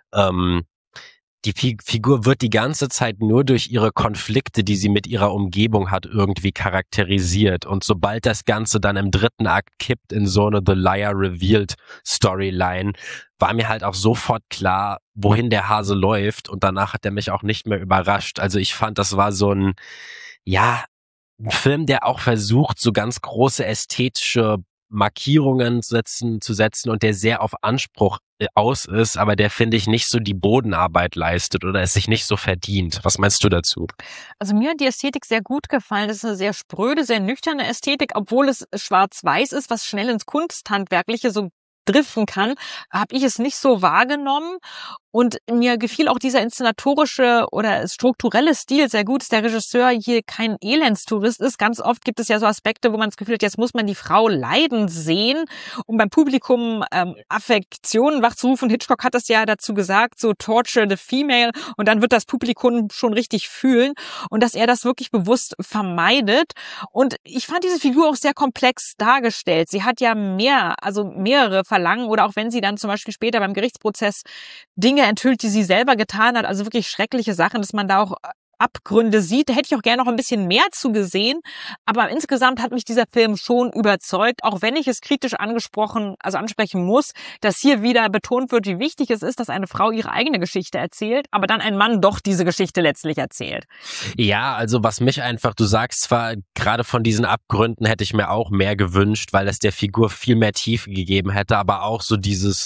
die Figur wird die ganze Zeit nur durch ihre Konflikte, die sie mit ihrer Umgebung hat, irgendwie charakterisiert. Und sobald das Ganze dann im dritten Akt kippt in so eine The Liar Revealed Storyline, war mir halt auch sofort klar, wohin der Hase läuft. Und danach hat er mich auch nicht mehr überrascht. Also ich fand, das war so ein Film, der auch versucht, so ganz große ästhetische Markierungen zu setzen und der sehr auf Anspruch aus ist, aber der, finde ich, nicht so die Bodenarbeit leistet oder es sich nicht so verdient. Was meinst du dazu? Also mir hat die Ästhetik sehr gut gefallen. Das ist eine sehr spröde, sehr nüchterne Ästhetik, obwohl es schwarz-weiß ist, was schnell ins Kunsthandwerkliche so driften kann, habe ich es nicht so wahrgenommen. Und mir gefiel auch dieser inszenatorische oder strukturelle Stil sehr gut, dass der Regisseur hier kein Elendstourist ist. Ganz oft gibt es ja so Aspekte, wo man das Gefühl hat, jetzt muss man die Frau leiden sehen, um beim Publikum Affektionen wachzurufen. Hitchcock hat das ja dazu gesagt, so torture the female, und dann wird das Publikum schon richtig fühlen, und dass er das wirklich bewusst vermeidet. Und ich fand diese Figur auch sehr komplex dargestellt. Sie hat ja mehrere Verlangen, oder auch wenn sie dann zum Beispiel später beim Gerichtsprozess Dinge enthüllt, die sie selber getan hat, also wirklich schreckliche Sachen, dass man da auch Abgründe sieht. Da hätte ich auch gerne noch ein bisschen mehr zu gesehen. Aber insgesamt hat mich dieser Film schon überzeugt, auch wenn ich es kritisch ansprechen muss, dass hier wieder betont wird, wie wichtig es ist, dass eine Frau ihre eigene Geschichte erzählt, aber dann ein Mann doch diese Geschichte letztlich erzählt. Ja, also was mich einfach, du sagst zwar, gerade von diesen Abgründen hätte ich mir auch mehr gewünscht, weil es der Figur viel mehr Tiefe gegeben hätte, aber auch so diese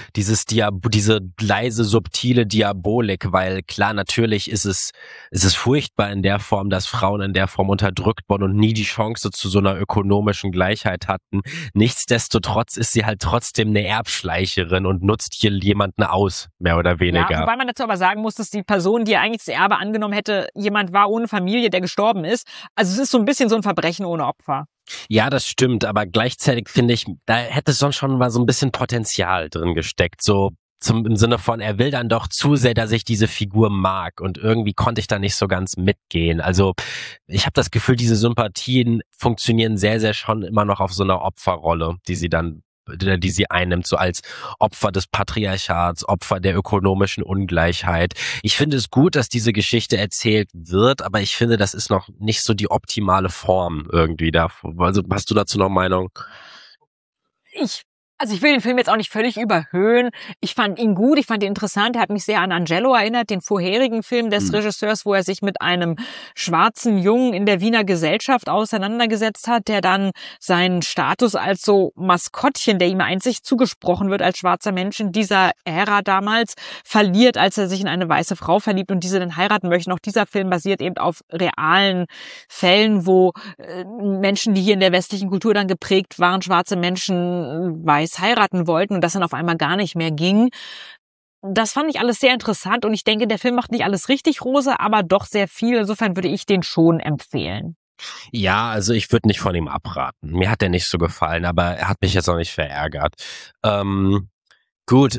leise, subtile Diabolik, weil klar, natürlich ist es furchtbar in der Form, dass Frauen in der Form unterdrückt wurden und nie die Chance zu so einer ökonomischen Gleichheit hatten. Nichtsdestotrotz ist sie halt trotzdem eine Erbschleicherin und nutzt hier jemanden aus, mehr oder weniger. Ja, wobei man dazu aber sagen muss, dass die Person, die eigentlich das Erbe angenommen hätte, jemand war ohne Familie, der gestorben ist. Also es ist so ein bisschen so ein Verbrechen ohne Opfer. Ja, das stimmt, aber gleichzeitig finde ich, da hätte sonst schon mal so ein bisschen Potenzial drin gesteckt, so im Sinne von, er will dann doch zu sehr, dass ich diese Figur mag, und irgendwie konnte ich da nicht so ganz mitgehen. Also ich habe das Gefühl, diese Sympathien funktionieren sehr, sehr schon immer noch auf so einer Opferrolle, die sie einnimmt, so als Opfer des Patriarchats, Opfer der ökonomischen Ungleichheit. Ich finde es gut, dass diese Geschichte erzählt wird, aber ich finde, das ist noch nicht so die optimale Form irgendwie da. Also hast du dazu noch Meinung? Also ich will den Film jetzt auch nicht völlig überhöhen. Ich fand ihn gut, ich fand ihn interessant. Er hat mich sehr an Angelo erinnert, den vorherigen Film des Regisseurs, wo er sich mit einem schwarzen Jungen in der Wiener Gesellschaft auseinandergesetzt hat, der dann seinen Status als so Maskottchen, der ihm einzig zugesprochen wird als schwarzer Mensch in dieser Ära damals, verliert, als er sich in eine weiße Frau verliebt und diese dann heiraten möchte. Auch dieser Film basiert eben auf realen Fällen, wo Menschen, die hier in der westlichen Kultur dann geprägt waren, schwarze Menschen weiß heiraten wollten und das dann auf einmal gar nicht mehr ging. Das fand ich alles sehr interessant und ich denke, der Film macht nicht alles richtig, Rose, aber doch sehr viel. Insofern würde ich den schon empfehlen. Ja, also ich würde nicht von ihm abraten. Mir hat er nicht so gefallen, aber er hat mich jetzt auch nicht verärgert. Gut,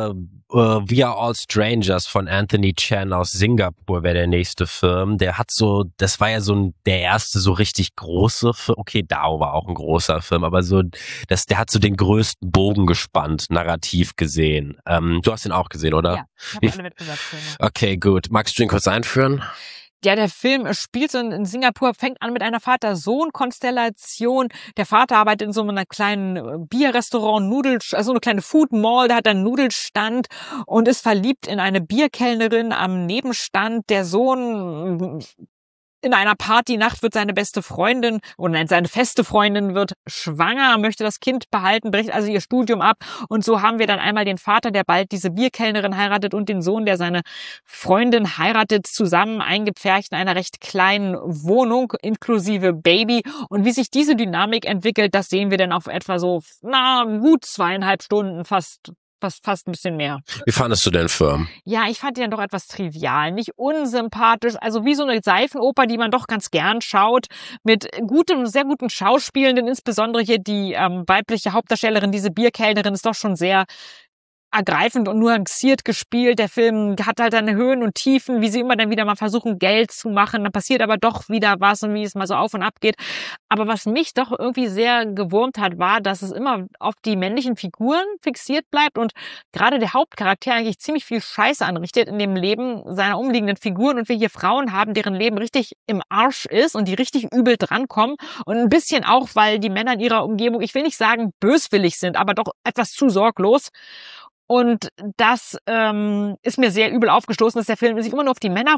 We Are All Strangers von Anthony Chan aus Singapur wäre der nächste Film. Das war ja der erste so richtig große Film. Okay, Dao war auch ein großer Film, aber der hat so den größten Bogen gespannt, narrativ gesehen. Du hast ihn auch gesehen, oder? Ja, ich habe alle Wettbewerbsfilme. Okay, gut. Magst du ihn kurz einführen? Ja, der Film spielt so in Singapur, fängt an mit einer Vater-Sohn-Konstellation. Der Vater arbeitet in so einer kleinen Bierrestaurant, also eine kleine Food Mall, da hat er einen Nudelstand und ist verliebt in eine Bierkellnerin am Nebenstand. Der Sohn in einer Partynacht wird seine beste Freundin oder seine feste Freundin wird schwanger, möchte das Kind behalten, bricht also ihr Studium ab. Und so haben wir dann einmal den Vater, der bald diese Bierkellnerin heiratet, und den Sohn, der seine Freundin heiratet, zusammen eingepfercht in einer recht kleinen Wohnung inklusive Baby. Und wie sich diese Dynamik entwickelt, das sehen wir dann auf etwa so, gut 2,5 Stunden, fast ein bisschen mehr. Wie fandest du den Film? Ja, ich fand ihn dann doch etwas trivial, nicht unsympathisch, also wie so eine Seifenoper, die man doch ganz gern schaut, mit sehr guten Schauspielenden, insbesondere hier die weibliche Hauptdarstellerin, diese Bierkellnerin, ist doch schon sehr ergreifend und nuanciert gespielt. Der Film hat halt seine Höhen und Tiefen, wie sie immer dann wieder mal versuchen, Geld zu machen. Dann passiert aber doch wieder was und wie es mal so auf und ab geht. Aber was mich doch irgendwie sehr gewurmt hat, war, dass es immer auf die männlichen Figuren fixiert bleibt und gerade der Hauptcharakter eigentlich ziemlich viel Scheiße anrichtet in dem Leben seiner umliegenden Figuren und wir hier Frauen haben, deren Leben richtig im Arsch ist und die richtig übel drankommen und ein bisschen auch, weil die Männer in ihrer Umgebung, ich will nicht sagen böswillig sind, aber doch etwas zu sorglos. Und das ist mir sehr übel aufgestoßen, dass der Film sich immer nur auf die Männer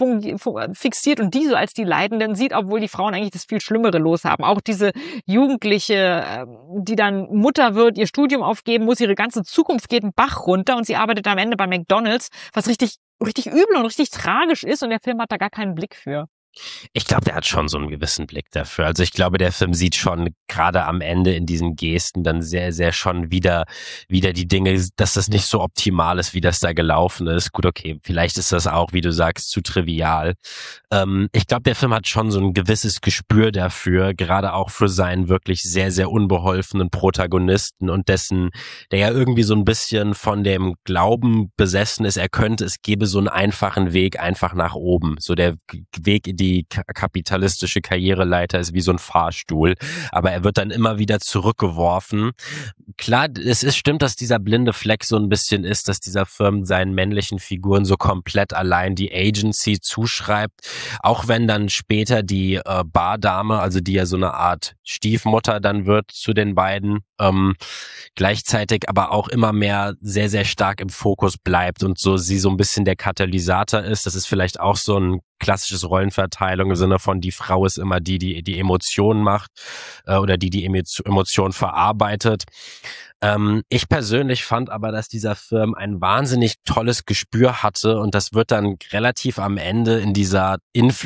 fixiert und die so als die Leidenden sieht, obwohl die Frauen eigentlich das viel Schlimmere los haben. Auch diese Jugendliche, die dann Mutter wird, ihr Studium aufgeben muss, ihre ganze Zukunft geht einen Bach runter und sie arbeitet am Ende bei McDonald's, was richtig übel und richtig tragisch ist und der Film hat da gar keinen Blick für. Ich glaube, der hat schon so einen gewissen Blick dafür. Also ich glaube, der Film sieht schon gerade am Ende in diesen Gesten dann sehr, sehr schon wieder die Dinge, dass das nicht so optimal ist, wie das da gelaufen ist. Gut, okay, vielleicht ist das auch, wie du sagst, zu trivial. Ich glaube, der Film hat schon so ein gewisses Gespür dafür, gerade auch für seinen wirklich sehr, sehr unbeholfenen Protagonisten und dessen, der ja irgendwie so ein bisschen von dem Glauben besessen ist, es gäbe so einen einfachen Weg einfach nach oben. So der Weg in die kapitalistische Karriereleiter ist wie so ein Fahrstuhl, aber er wird dann immer wieder zurückgeworfen. Klar, stimmt, dass dieser blinde Fleck so ein bisschen ist, dass dieser Film seinen männlichen Figuren so komplett allein die Agency zuschreibt, auch wenn dann später die Bardame, also die ja so eine Art Stiefmutter dann wird zu den beiden, gleichzeitig aber auch immer mehr sehr, sehr stark im Fokus bleibt und so sie so ein bisschen der Katalysator ist. Das ist vielleicht auch so ein klassisches Rollenverteilung im Sinne von, die Frau ist immer die Emotionen macht oder die Emotionen verarbeitet. Ich persönlich fand aber, dass dieser Film ein wahnsinnig tolles Gespür hatte und das wird dann relativ am Ende in dieser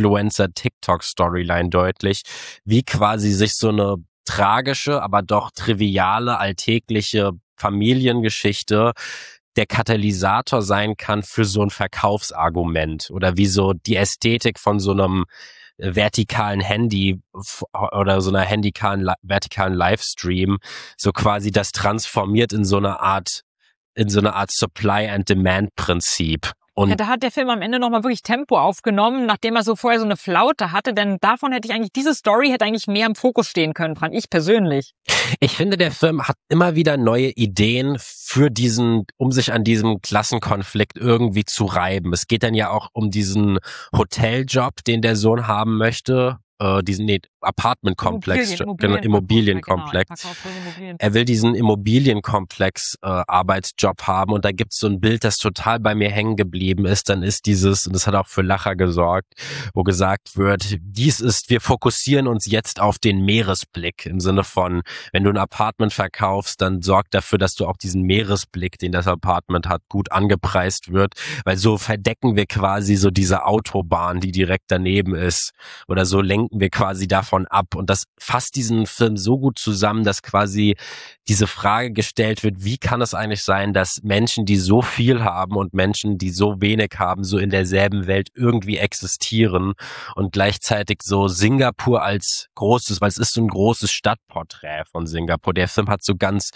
Influencer-TikTok-Storyline deutlich, wie quasi sich so eine tragische, aber doch triviale, alltägliche Familiengeschichte der Katalysator sein kann für so ein Verkaufsargument oder wie so die Ästhetik von so einem vertikalen Handy oder so einer vertikalen Livestream so quasi das transformiert in so eine Art Supply and Demand Prinzip. Und ja, da hat der Film am Ende nochmal wirklich Tempo aufgenommen, nachdem er so vorher so eine Flaute hatte, denn davon diese Story hätte eigentlich mehr im Fokus stehen können, fand ich persönlich. Ich finde, der Film hat immer wieder neue Ideen um sich an diesem Klassenkonflikt irgendwie zu reiben. Es geht dann ja auch um diesen Hoteljob, den der Sohn haben möchte. Apartmentkomplex, Immobilienkomplex. Er will diesen Immobilienkomplex Arbeitsjob haben und da gibt's so ein Bild, das total bei mir hängen geblieben ist. Dann ist und das hat auch für Lacher gesorgt, wo gesagt wird, wir fokussieren uns jetzt auf den Meeresblick im Sinne von, wenn du ein Apartment verkaufst, dann sorg dafür, dass du auch diesen Meeresblick, den das Apartment hat, gut angepreist wird, weil so verdecken wir quasi so diese Autobahn, die direkt daneben ist oder so lenken wir quasi davon ab und das fasst diesen Film so gut zusammen, dass quasi diese Frage gestellt wird, wie kann es eigentlich sein, dass Menschen, die so viel haben und Menschen, die so wenig haben, so in derselben Welt irgendwie existieren und gleichzeitig so Singapur als großes, weil es ist so ein großes Stadtporträt von Singapur. Der Film hat so ganz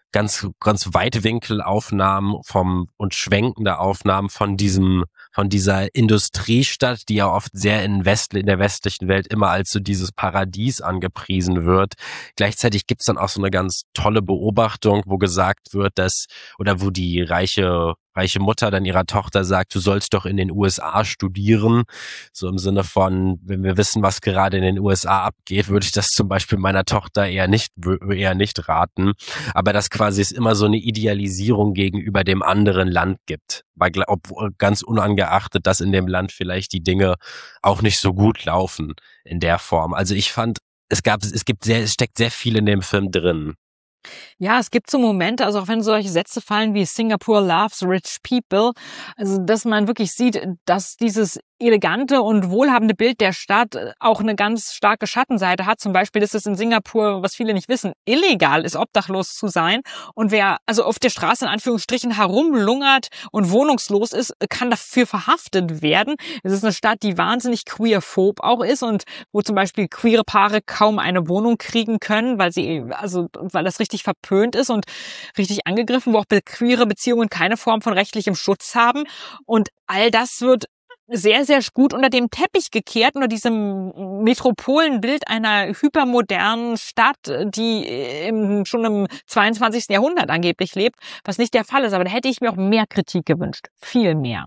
Weitwinkelaufnahmen und schwenkende Aufnahmen von dieser Industriestadt, die ja oft sehr in der westlichen Welt immer als so dieses Paradies angepriesen wird. Gleichzeitig gibt's dann auch so eine ganz tolle Beobachtung, wo gesagt wird, wo die reiche Mutter dann ihrer Tochter sagt, du sollst doch in den USA studieren. So im Sinne von, wenn wir wissen, was gerade in den USA abgeht, würde ich das zum Beispiel meiner Tochter eher nicht raten. Aber dass quasi es immer so eine Idealisierung gegenüber dem anderen Land gibt. Weil, ganz unangeachtet, dass in dem Land vielleicht die Dinge auch nicht so gut laufen in der Form. Also ich fand, es steckt sehr viel in dem Film drin. Ja, es gibt so Momente, also auch wenn solche Sätze fallen wie Singapore loves rich people, also dass man wirklich sieht, dass dieses elegante und wohlhabende Bild der Stadt auch eine ganz starke Schattenseite hat. Zum Beispiel ist es in Singapur, was viele nicht wissen, illegal ist, obdachlos zu sein. Und wer also auf der Straße in Anführungsstrichen herumlungert und wohnungslos ist, kann dafür verhaftet werden. Es ist eine Stadt, die wahnsinnig queerphob auch ist und wo zum Beispiel queere Paare kaum eine Wohnung kriegen können, weil das richtig verpönt ist und richtig angegriffen, wo auch queere Beziehungen keine Form von rechtlichem Schutz haben. Und all das wird sehr, sehr gut unter dem Teppich gekehrt, unter diesem Metropolenbild einer hypermodernen Stadt, die schon im 22. Jahrhundert angeblich lebt, was nicht der Fall ist. Aber da hätte ich mir auch mehr Kritik gewünscht. Viel mehr.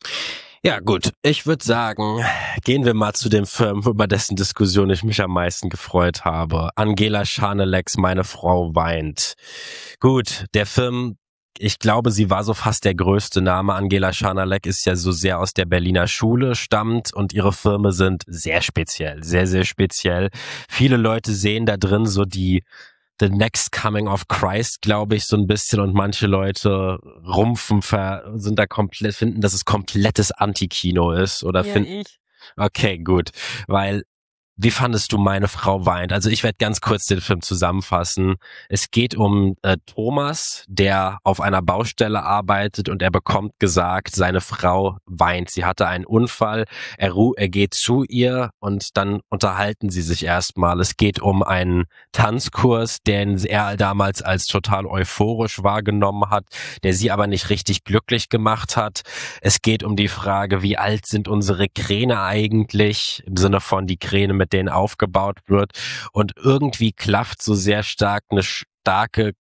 Ja gut, ich würde sagen, gehen wir mal zu dem Film, über dessen Diskussion ich mich am meisten gefreut habe. Angela Schaneleks Meine Frau weint. Gut, der Film, ich glaube, sie war so fast der größte Name. Angela Schanelek ist ja so sehr aus der Berliner Schule stammt und ihre Filme sind sehr speziell, sehr, sehr speziell. Viele Leute sehen da drin so The Next Coming of Christ, glaube ich, so ein bisschen und manche Leute finden, dass es komplettes Antikino ist oder finden. Okay, gut. Weil, wie fandest du Meine Frau weint? Also ich werde ganz kurz den Film zusammenfassen. Es geht um Thomas, der auf einer Baustelle arbeitet und er bekommt gesagt, seine Frau weint. Sie hatte einen Unfall. Er geht zu ihr und dann unterhalten sie sich erstmal. Es geht um einen Tanzkurs, den er damals als total euphorisch wahrgenommen hat, der sie aber nicht richtig glücklich gemacht hat. Es geht um die Frage, wie alt sind unsere Kräne eigentlich, im Sinne von die Kräne, mit denen aufgebaut wird. Und irgendwie klafft so sehr stark eine starke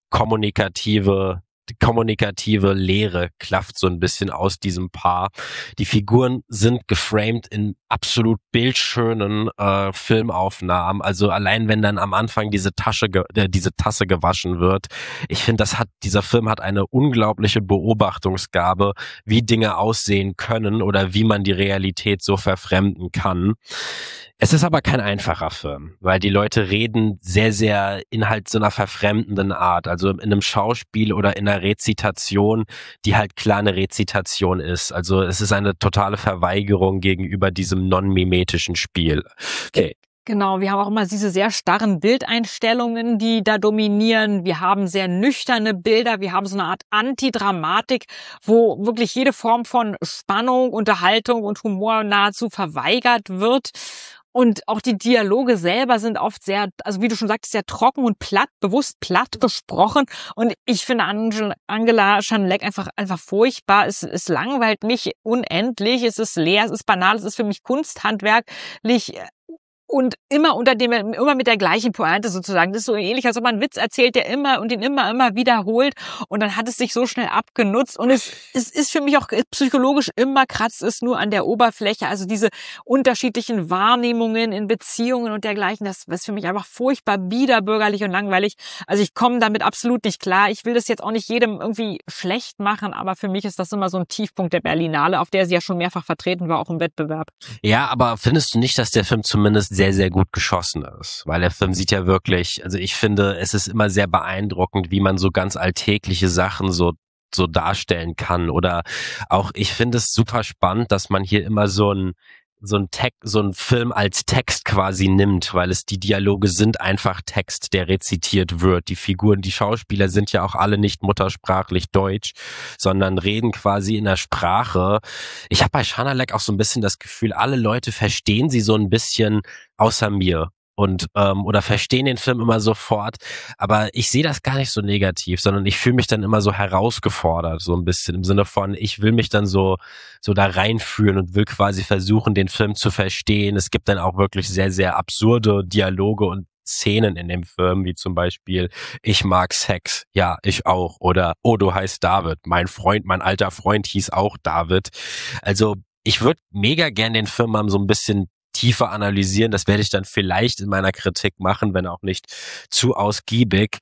kommunikative Lehre klafft so ein bisschen aus diesem Paar. Die Figuren sind geframed in absolut bildschönen Filmaufnahmen. Also allein wenn dann am Anfang diese Tasse gewaschen wird. Ich finde, dieser Film hat eine unglaubliche Beobachtungsgabe, wie Dinge aussehen können oder wie man die Realität so verfremden kann. Es ist aber kein einfacher Film, weil die Leute reden sehr, sehr in halt so einer verfremdenden Art, also in einem Schauspiel oder in einer Rezitation, die halt klar eine Rezitation ist. Also es ist eine totale Verweigerung gegenüber diesem non-mimetischen Spiel. Okay. Genau, wir haben auch immer diese sehr starren Bildeinstellungen, die da dominieren. Wir haben sehr nüchterne Bilder, wir haben so eine Art Antidramatik, wo wirklich jede Form von Spannung, Unterhaltung und Humor nahezu verweigert wird. Und auch die Dialoge selber sind oft sehr, also wie du schon sagtest, sehr trocken und platt, bewusst platt gesprochen. Und ich finde Angela Schanelek einfach furchtbar. Es langweilt mich unendlich, es ist leer, es ist banal, es ist für mich kunsthandwerklich. Und immer mit der gleichen Pointe sozusagen. Das ist so ähnlich, als ob man einen Witz erzählt, der immer wiederholt. Und dann hat es sich so schnell abgenutzt. Und es ist für mich auch psychologisch immer kratzt es nur an der Oberfläche. Also diese unterschiedlichen Wahrnehmungen in Beziehungen und dergleichen, das ist für mich einfach furchtbar biederbürgerlich und langweilig. Also ich komme damit absolut nicht klar. Ich will das jetzt auch nicht jedem irgendwie schlecht machen, aber für mich ist das immer so ein Tiefpunkt der Berlinale, auf der sie ja schon mehrfach vertreten war, auch im Wettbewerb. Ja, aber findest du nicht, dass der Film zumindest sehr, sehr gut geschossen ist? Weil der Film sieht ja wirklich, also ich finde, es ist immer sehr beeindruckend, wie man so ganz alltägliche Sachen so darstellen kann. Oder auch, ich finde es super spannend, dass man hier immer so einen Film als Text quasi nimmt, weil die Dialoge sind einfach Text, der rezitiert wird. Die Figuren, die Schauspieler sind ja auch alle nicht muttersprachlich Deutsch, sondern reden quasi in der Sprache. Ich habe bei Schanelek auch so ein bisschen das Gefühl, alle Leute verstehen sie so ein bisschen außer mir. Und oder verstehen den Film immer sofort, aber ich sehe das gar nicht so negativ, sondern ich fühle mich dann immer so herausgefordert, so ein bisschen im Sinne von, ich will mich dann so da reinfühlen und will quasi versuchen, den Film zu verstehen. Es gibt dann auch wirklich sehr, sehr absurde Dialoge und Szenen in dem Film, wie zum Beispiel, ich mag Sex, ja, ich auch, oder, oh, du heißt David, mein alter Freund hieß auch David. Also ich würde mega gern den Film mal so ein bisschen tiefer analysieren. Das werde ich dann vielleicht in meiner Kritik machen, wenn auch nicht zu ausgiebig.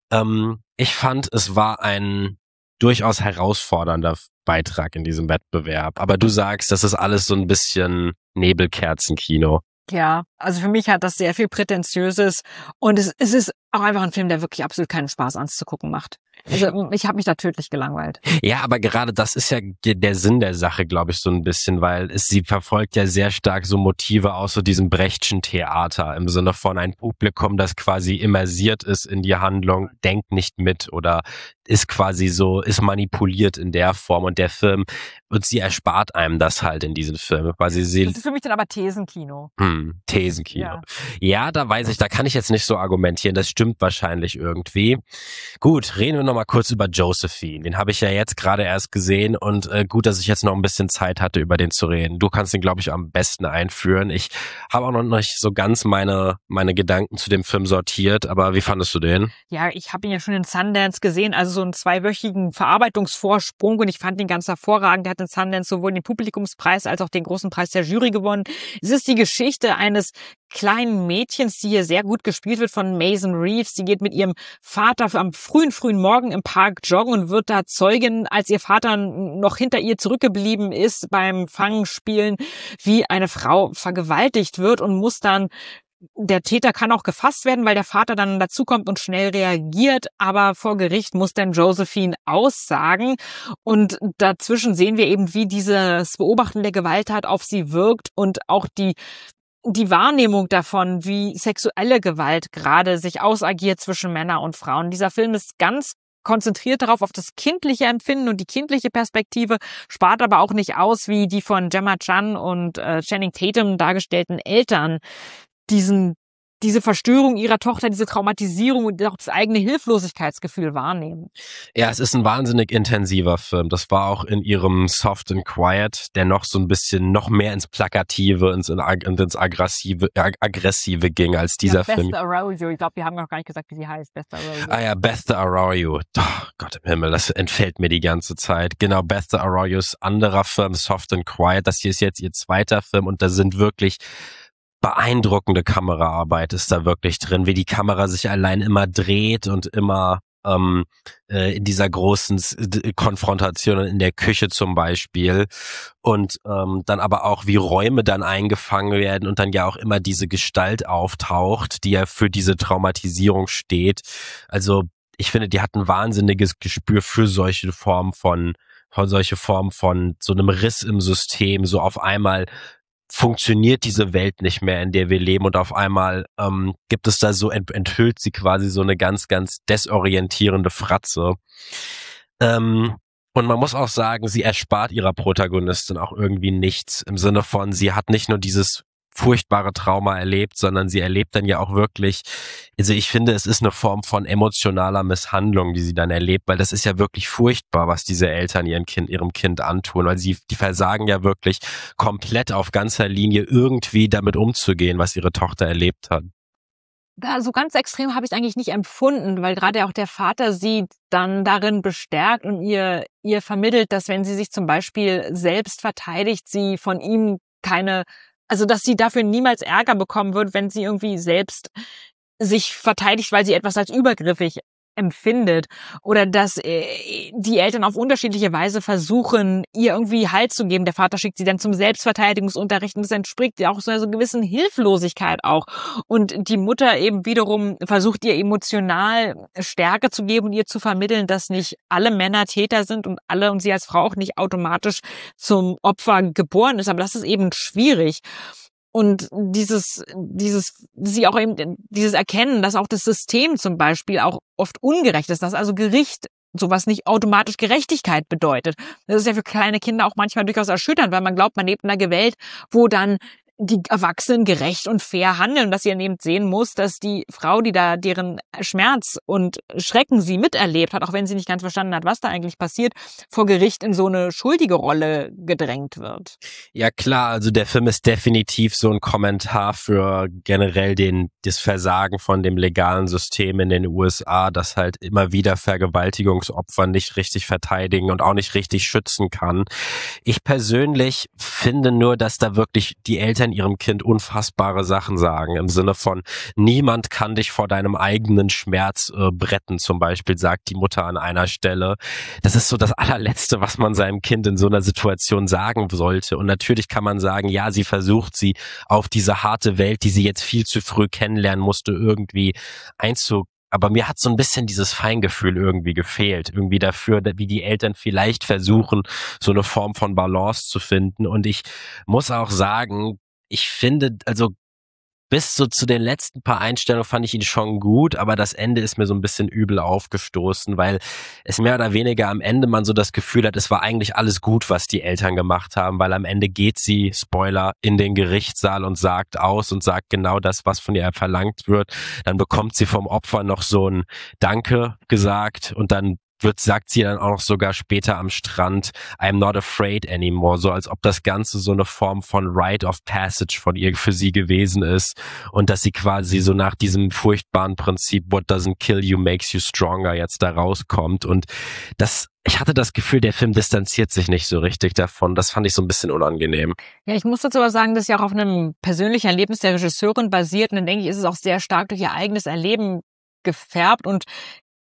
Ich fand, es war ein durchaus herausfordernder Beitrag in diesem Wettbewerb. Aber du sagst, das ist alles so ein bisschen Nebelkerzenkino. Ja, also für mich hat das sehr viel Prätentiöses und es ist auch einfach ein Film, der wirklich absolut keinen Spaß anzugucken macht. Also ich habe mich da tödlich gelangweilt. Ja, aber gerade das ist ja der Sinn der Sache, glaube ich, so ein bisschen, weil sie verfolgt ja sehr stark so Motive aus so diesem Brechtschen Theater, im Sinne von ein Publikum, das quasi immersiert ist in die Handlung, denkt nicht mit oder ist manipuliert in der Form und der Film, und sie erspart einem das halt in diesem Film. Quasi das ist für mich dann aber Thesenkino. Thesenkino. Ja, da kann ich jetzt nicht so argumentieren, das stimmt wahrscheinlich irgendwie. Gut, reden wir noch mal kurz über Josephine. Den habe ich ja jetzt gerade erst gesehen und gut, dass ich jetzt noch ein bisschen Zeit hatte, über den zu reden. Du kannst den, glaube ich, am besten einführen. Ich habe auch noch nicht so ganz meine Gedanken zu dem Film sortiert, aber wie fandest du den? Ja, ich habe ihn ja schon in Sundance gesehen, also so einen 2-wöchigen Verarbeitungsvorsprung und ich fand ihn ganz hervorragend. Der hat in Sundance sowohl den Publikumspreis als auch den großen Preis der Jury gewonnen. Es ist die Geschichte eines kleinen Mädchens, die hier sehr gut gespielt wird von Mason Reeves. Sie geht mit ihrem Vater am frühen Morgen im Park joggen und wird da Zeugin, als ihr Vater noch hinter ihr zurückgeblieben ist beim Fangspielen, wie eine Frau vergewaltigt wird und muss dann der Täter kann auch gefasst werden, weil der Vater dann dazukommt und schnell reagiert, aber vor Gericht muss dann Josephine aussagen. Und dazwischen sehen wir eben, wie dieses Beobachten der Gewalttat auf sie wirkt und auch die Wahrnehmung davon, wie sexuelle Gewalt gerade sich ausagiert zwischen Männern und Frauen. Dieser Film ist ganz konzentriert darauf, auf das kindliche Empfinden und die kindliche Perspektive, spart aber auch nicht aus, wie die von Gemma Chan und Channing Tatum dargestellten Eltern diese Verstörung ihrer Tochter, diese Traumatisierung und auch das eigene Hilflosigkeitsgefühl wahrnehmen. Ja, es ist ein wahnsinnig intensiver Film. Das war auch in ihrem Soft and Quiet, der noch so ein bisschen noch mehr ins Plakative, ins Aggressive ging als dieser Film. Beth Arroyo, ich glaube, wir haben noch gar nicht gesagt, wie sie heißt. Beth Arroyo. Ah ja, Beth Arroyo. Oh, Gott im Himmel, das entfällt mir die ganze Zeit. Genau, Beth Arroyos anderer Film, Soft and Quiet. Das hier ist jetzt ihr zweiter Film und da sind wirklich beeindruckende Kameraarbeit ist da wirklich drin, wie die Kamera sich allein immer dreht und immer in dieser großen Konfrontation in der Küche zum Beispiel und dann aber auch wie Räume dann eingefangen werden und dann ja auch immer diese Gestalt auftaucht, die ja für diese Traumatisierung steht. Also ich finde, die hat ein wahnsinniges Gespür für solche Formen von so einem Riss im System, so auf einmal funktioniert diese Welt nicht mehr, in der wir leben und auf einmal gibt es da so, enthüllt sie quasi so eine ganz, ganz desorientierende Fratze. Und man muss auch sagen, sie erspart ihrer Protagonistin auch irgendwie nichts im Sinne von, sie hat nicht nur dieses furchtbare Trauma erlebt, sondern sie erlebt dann ja auch wirklich, also ich finde, es ist eine Form von emotionaler Misshandlung, die sie dann erlebt, weil das ist ja wirklich furchtbar, was diese Eltern ihrem Kind antun, weil die versagen ja wirklich komplett auf ganzer Linie irgendwie damit umzugehen, was ihre Tochter erlebt hat. So ganz extrem habe ich es eigentlich nicht empfunden, weil gerade auch der Vater sie dann darin bestärkt und ihr vermittelt, dass wenn sie sich zum Beispiel selbst verteidigt, sie von ihm also dass sie dafür niemals Ärger bekommen wird, wenn sie irgendwie selbst sich verteidigt, weil sie etwas als übergriffig empfindet oder dass die Eltern auf unterschiedliche Weise versuchen, ihr irgendwie Halt zu geben. Der Vater schickt sie dann zum Selbstverteidigungsunterricht und das entspricht ja auch so einer gewissen Hilflosigkeit auch. Und die Mutter eben wiederum versucht ihr emotional Stärke zu geben und ihr zu vermitteln, dass nicht alle Männer Täter sind und sie als Frau auch nicht automatisch zum Opfer geboren ist. Aber das ist eben schwierig. Und dieses Erkennen, dass auch das System zum Beispiel auch oft ungerecht ist, dass also Gericht sowas nicht automatisch Gerechtigkeit bedeutet. Das ist ja für kleine Kinder auch manchmal durchaus erschütternd, weil man glaubt, man lebt in einer Welt, wo dann die Erwachsenen gerecht und fair handeln, dass sie eben sehen muss, dass die Frau, die da deren Schmerz und Schrecken sie miterlebt hat, auch wenn sie nicht ganz verstanden hat, was da eigentlich passiert, vor Gericht in so eine schuldige Rolle gedrängt wird. Ja klar, also der Film ist definitiv so ein Kommentar für generell das Versagen von dem legalen System in den USA, das halt immer wieder Vergewaltigungsopfer nicht richtig verteidigen und auch nicht richtig schützen kann. Ich persönlich finde nur, dass da wirklich die Eltern ihrem Kind unfassbare Sachen sagen, im Sinne von, niemand kann dich vor deinem eigenen Schmerz retten, zum Beispiel, sagt die Mutter an einer Stelle. Das ist so das allerletzte, was man seinem Kind in so einer Situation sagen sollte. Und natürlich kann man sagen, ja, sie versucht, sie auf diese harte Welt, die sie jetzt viel zu früh kennenlernen musste, irgendwie aber mir hat so ein bisschen dieses Feingefühl irgendwie gefehlt, irgendwie dafür, wie die Eltern vielleicht versuchen, so eine Form von Balance zu finden. Und ich muss auch sagen, ich finde, also bis so zu den letzten paar Einstellungen fand ich ihn schon gut, aber das Ende ist mir so ein bisschen übel aufgestoßen, weil es mehr oder weniger am Ende man so das Gefühl hat, es war eigentlich alles gut, was die Eltern gemacht haben, weil am Ende geht sie, Spoiler, in den Gerichtssaal und sagt aus und sagt genau das, was von ihr verlangt wird. Dann bekommt sie vom Opfer noch so ein Danke gesagt und dann sagt sie dann auch noch sogar später am Strand, I'm not afraid anymore, so als ob das Ganze so eine Form von Rite of Passage von ihr für sie gewesen ist und dass sie quasi so nach diesem furchtbaren Prinzip What doesn't kill you makes you stronger jetzt da rauskommt und ich hatte das Gefühl, der Film distanziert sich nicht so richtig davon. Das fand ich so ein bisschen unangenehm. Ja, ich muss dazu aber sagen, dass ja auch auf einem persönlichen Erlebnis der Regisseurin basiert und dann denke ich, ist es auch sehr stark durch ihr eigenes Erleben gefärbt und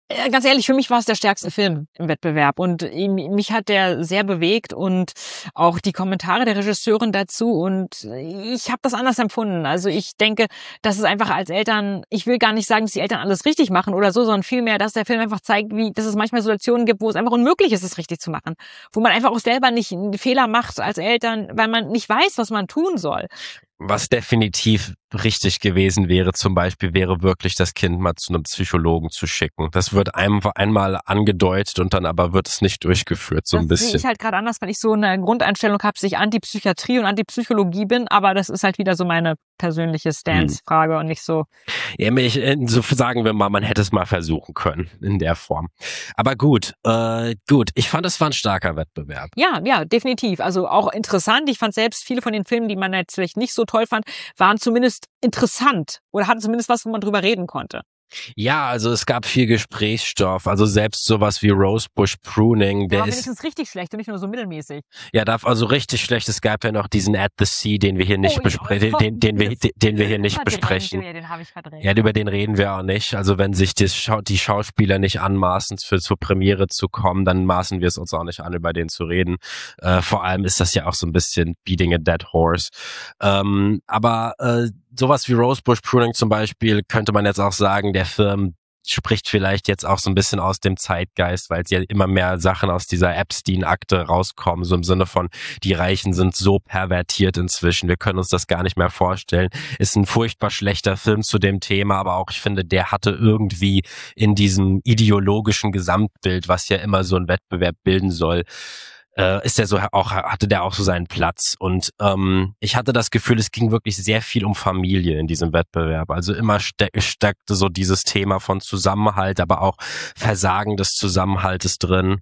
Ganz ehrlich, für mich war es der stärkste Film im Wettbewerb und mich hat der sehr bewegt und auch die Kommentare der Regisseurin dazu und ich habe das anders empfunden. Also ich denke, dass es einfach als Eltern, ich will gar nicht sagen, dass die Eltern alles richtig machen oder so, sondern vielmehr, dass der Film einfach zeigt, dass es manchmal Situationen gibt, wo es einfach unmöglich ist, es richtig zu machen. Wo man einfach auch selber nicht einen Fehler macht als Eltern, weil man nicht weiß, was man tun soll. Was definitiv richtig gewesen wäre, zum Beispiel, wäre wirklich das Kind mal zu einem Psychologen zu schicken. Das wird einmal angedeutet und dann aber wird es nicht durchgeführt, so ein bisschen. Das sehe ich halt gerade anders, weil ich so eine Grundeinstellung habe, dass ich Antipsychiatrie und Antipsychologie bin, aber das ist halt wieder so meine persönliche Stance-Frage und nicht so. Ja, so sagen wir mal, man hätte es mal versuchen können in der Form. Aber gut, ich fand, es war ein starker Wettbewerb. Ja, definitiv. Also auch interessant. Ich fand selbst viele von den Filmen, die man jetzt vielleicht nicht so toll fand, waren zumindest interessant oder hatten zumindest was, wo man drüber reden konnte. Ja, also es gab viel Gesprächsstoff, also selbst sowas wie Rosebush Pruning, der war wenigstens richtig schlecht und nicht nur so mittelmäßig. Ja, also richtig schlecht. Es gab ja noch diesen At the Sea, den wir hier nicht besprechen, den wir hier nicht besprechen. Den habe ich verdrängt. Ja, über den reden wir auch nicht. Also wenn sich die Schauspieler nicht anmaßen, zur Premiere zu kommen, dann maßen wir es uns auch nicht an, über den zu reden. Vor allem ist das ja auch so ein bisschen beating a dead horse. Aber sowas wie Rosebush Pruning zum Beispiel könnte man jetzt auch sagen, der Film spricht vielleicht jetzt auch so ein bisschen aus dem Zeitgeist, weil es ja immer mehr Sachen aus dieser Epstein-Akte rauskommen, so im Sinne von, die Reichen sind so pervertiert inzwischen, wir können uns das gar nicht mehr vorstellen. Ist ein furchtbar schlechter Film zu dem Thema, aber auch ich finde, der hatte irgendwie in diesem ideologischen Gesamtbild, was ja immer so ein Wettbewerb bilden soll, hatte der auch so seinen Platz. Und ich hatte das Gefühl, es ging wirklich sehr viel um Familie in diesem Wettbewerb. Also immer steckte so dieses Thema von Zusammenhalt, aber auch Versagen des Zusammenhaltes drin.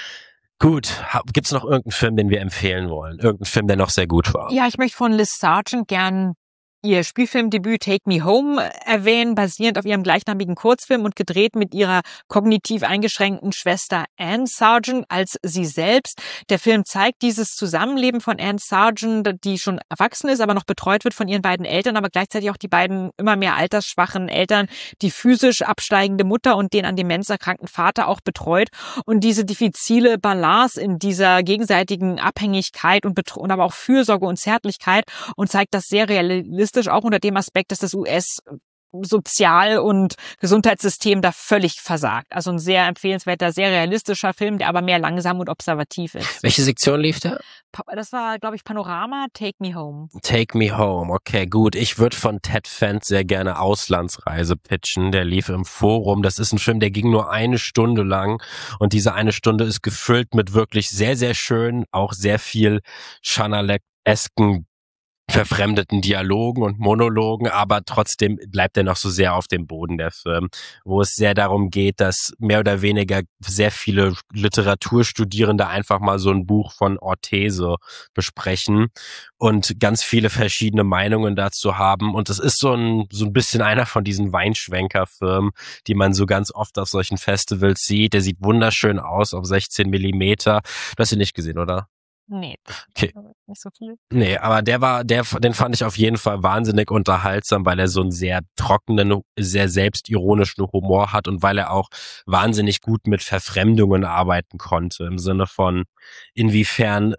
Gut, gibt's noch irgendeinen Film, den wir empfehlen wollen? Irgendeinen Film, der noch sehr gut war? Ja, ich möchte von Liz Sargent gern ihr Spielfilmdebüt Take Me Home erwähnen, basierend auf ihrem gleichnamigen Kurzfilm und gedreht mit ihrer kognitiv eingeschränkten Schwester Anne Sargent als sie selbst. Der Film zeigt dieses Zusammenleben von Anne Sargent, die schon erwachsen ist, aber noch betreut wird von ihren beiden Eltern, aber gleichzeitig auch die beiden immer mehr altersschwachen Eltern, die physisch absteigende Mutter und den an Demenz erkrankten Vater auch betreut. Und diese diffizile Balance in dieser gegenseitigen Abhängigkeit und aber auch Fürsorge und Zärtlichkeit und zeigt das sehr realistisch auch unter dem Aspekt, dass das US-Sozial- und Gesundheitssystem da völlig versagt. Also ein sehr empfehlenswerter, sehr realistischer Film, der aber mehr langsam und observativ ist. Welche Sektion lief der? Das war, glaube ich, Panorama, Take Me Home. Take Me Home, okay, gut. Ich würde von Ted Fent sehr gerne Auslandsreise pitchen. Der lief im Forum. Das ist ein Film, der ging nur 1 Stunde lang. Und diese 1 Stunde ist gefüllt mit wirklich sehr, sehr schön, auch sehr viel Chanalek-esken verfremdeten Dialogen und Monologen, aber trotzdem bleibt er noch so sehr auf dem Boden der Film, wo es sehr darum geht, dass mehr oder weniger sehr viele Literaturstudierende einfach mal so ein Buch von Ortese besprechen und ganz viele verschiedene Meinungen dazu haben. Und es ist so ein bisschen einer von diesen Weinschwenker-Filmen, die man so ganz oft auf solchen Festivals sieht. Der sieht wunderschön aus auf 16 Millimeter. Du hast ihn nicht gesehen, oder? Nee, okay. Nicht so viel. Nee, aber den fand ich auf jeden Fall wahnsinnig unterhaltsam, weil er so einen sehr trockenen, sehr selbstironischen Humor hat und weil er auch wahnsinnig gut mit Verfremdungen arbeiten konnte, im Sinne von inwiefern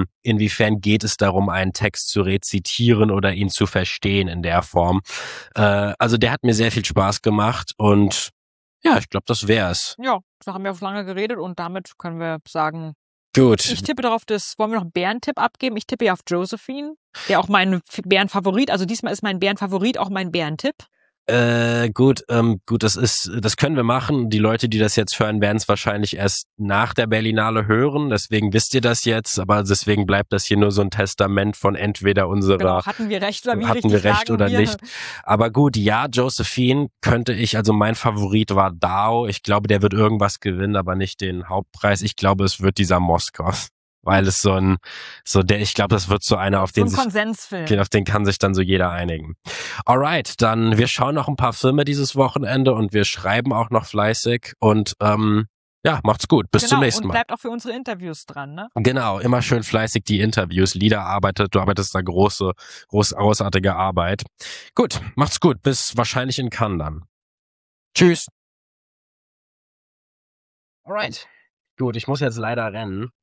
geht es darum, einen Text zu rezitieren oder ihn zu verstehen in der Form. Also der hat mir sehr viel Spaß gemacht und ja, ich glaube, das wär's. Ja, da haben wir auf lange geredet und damit können wir sagen, gut. Ich tippe darauf, wollen wir noch einen Bärentipp abgeben? Ich tippe ja auf Josephine, der auch mein Bärenfavorit, also diesmal ist mein Bärenfavorit auch mein Bärentipp. Gut, das können wir machen. Die Leute, die das jetzt hören, werden es wahrscheinlich erst nach der Berlinale hören. Deswegen wisst ihr das jetzt, aber deswegen bleibt das hier nur so ein Testament von entweder unserer. Genau, hatten wir recht oder nicht. Aber gut, ja, Josephine also mein Favorit war Dao. Ich glaube, der wird irgendwas gewinnen, aber nicht den Hauptpreis. Ich glaube, es wird dieser Moskau. Weil es ich glaube, das wird so einer, auf den kann sich dann so jeder einigen. Alright, dann wir schauen noch ein paar Filme dieses Wochenende und wir schreiben auch noch fleißig und ja, macht's gut. Bis zum nächsten Mal. Und bleibt auch für unsere Interviews dran, ne? Genau, immer schön fleißig die Interviews. Du arbeitest da großartige Arbeit. Gut, macht's gut. Bis wahrscheinlich in Cannes dann. Tschüss. Alright. Gut, ich muss jetzt leider rennen.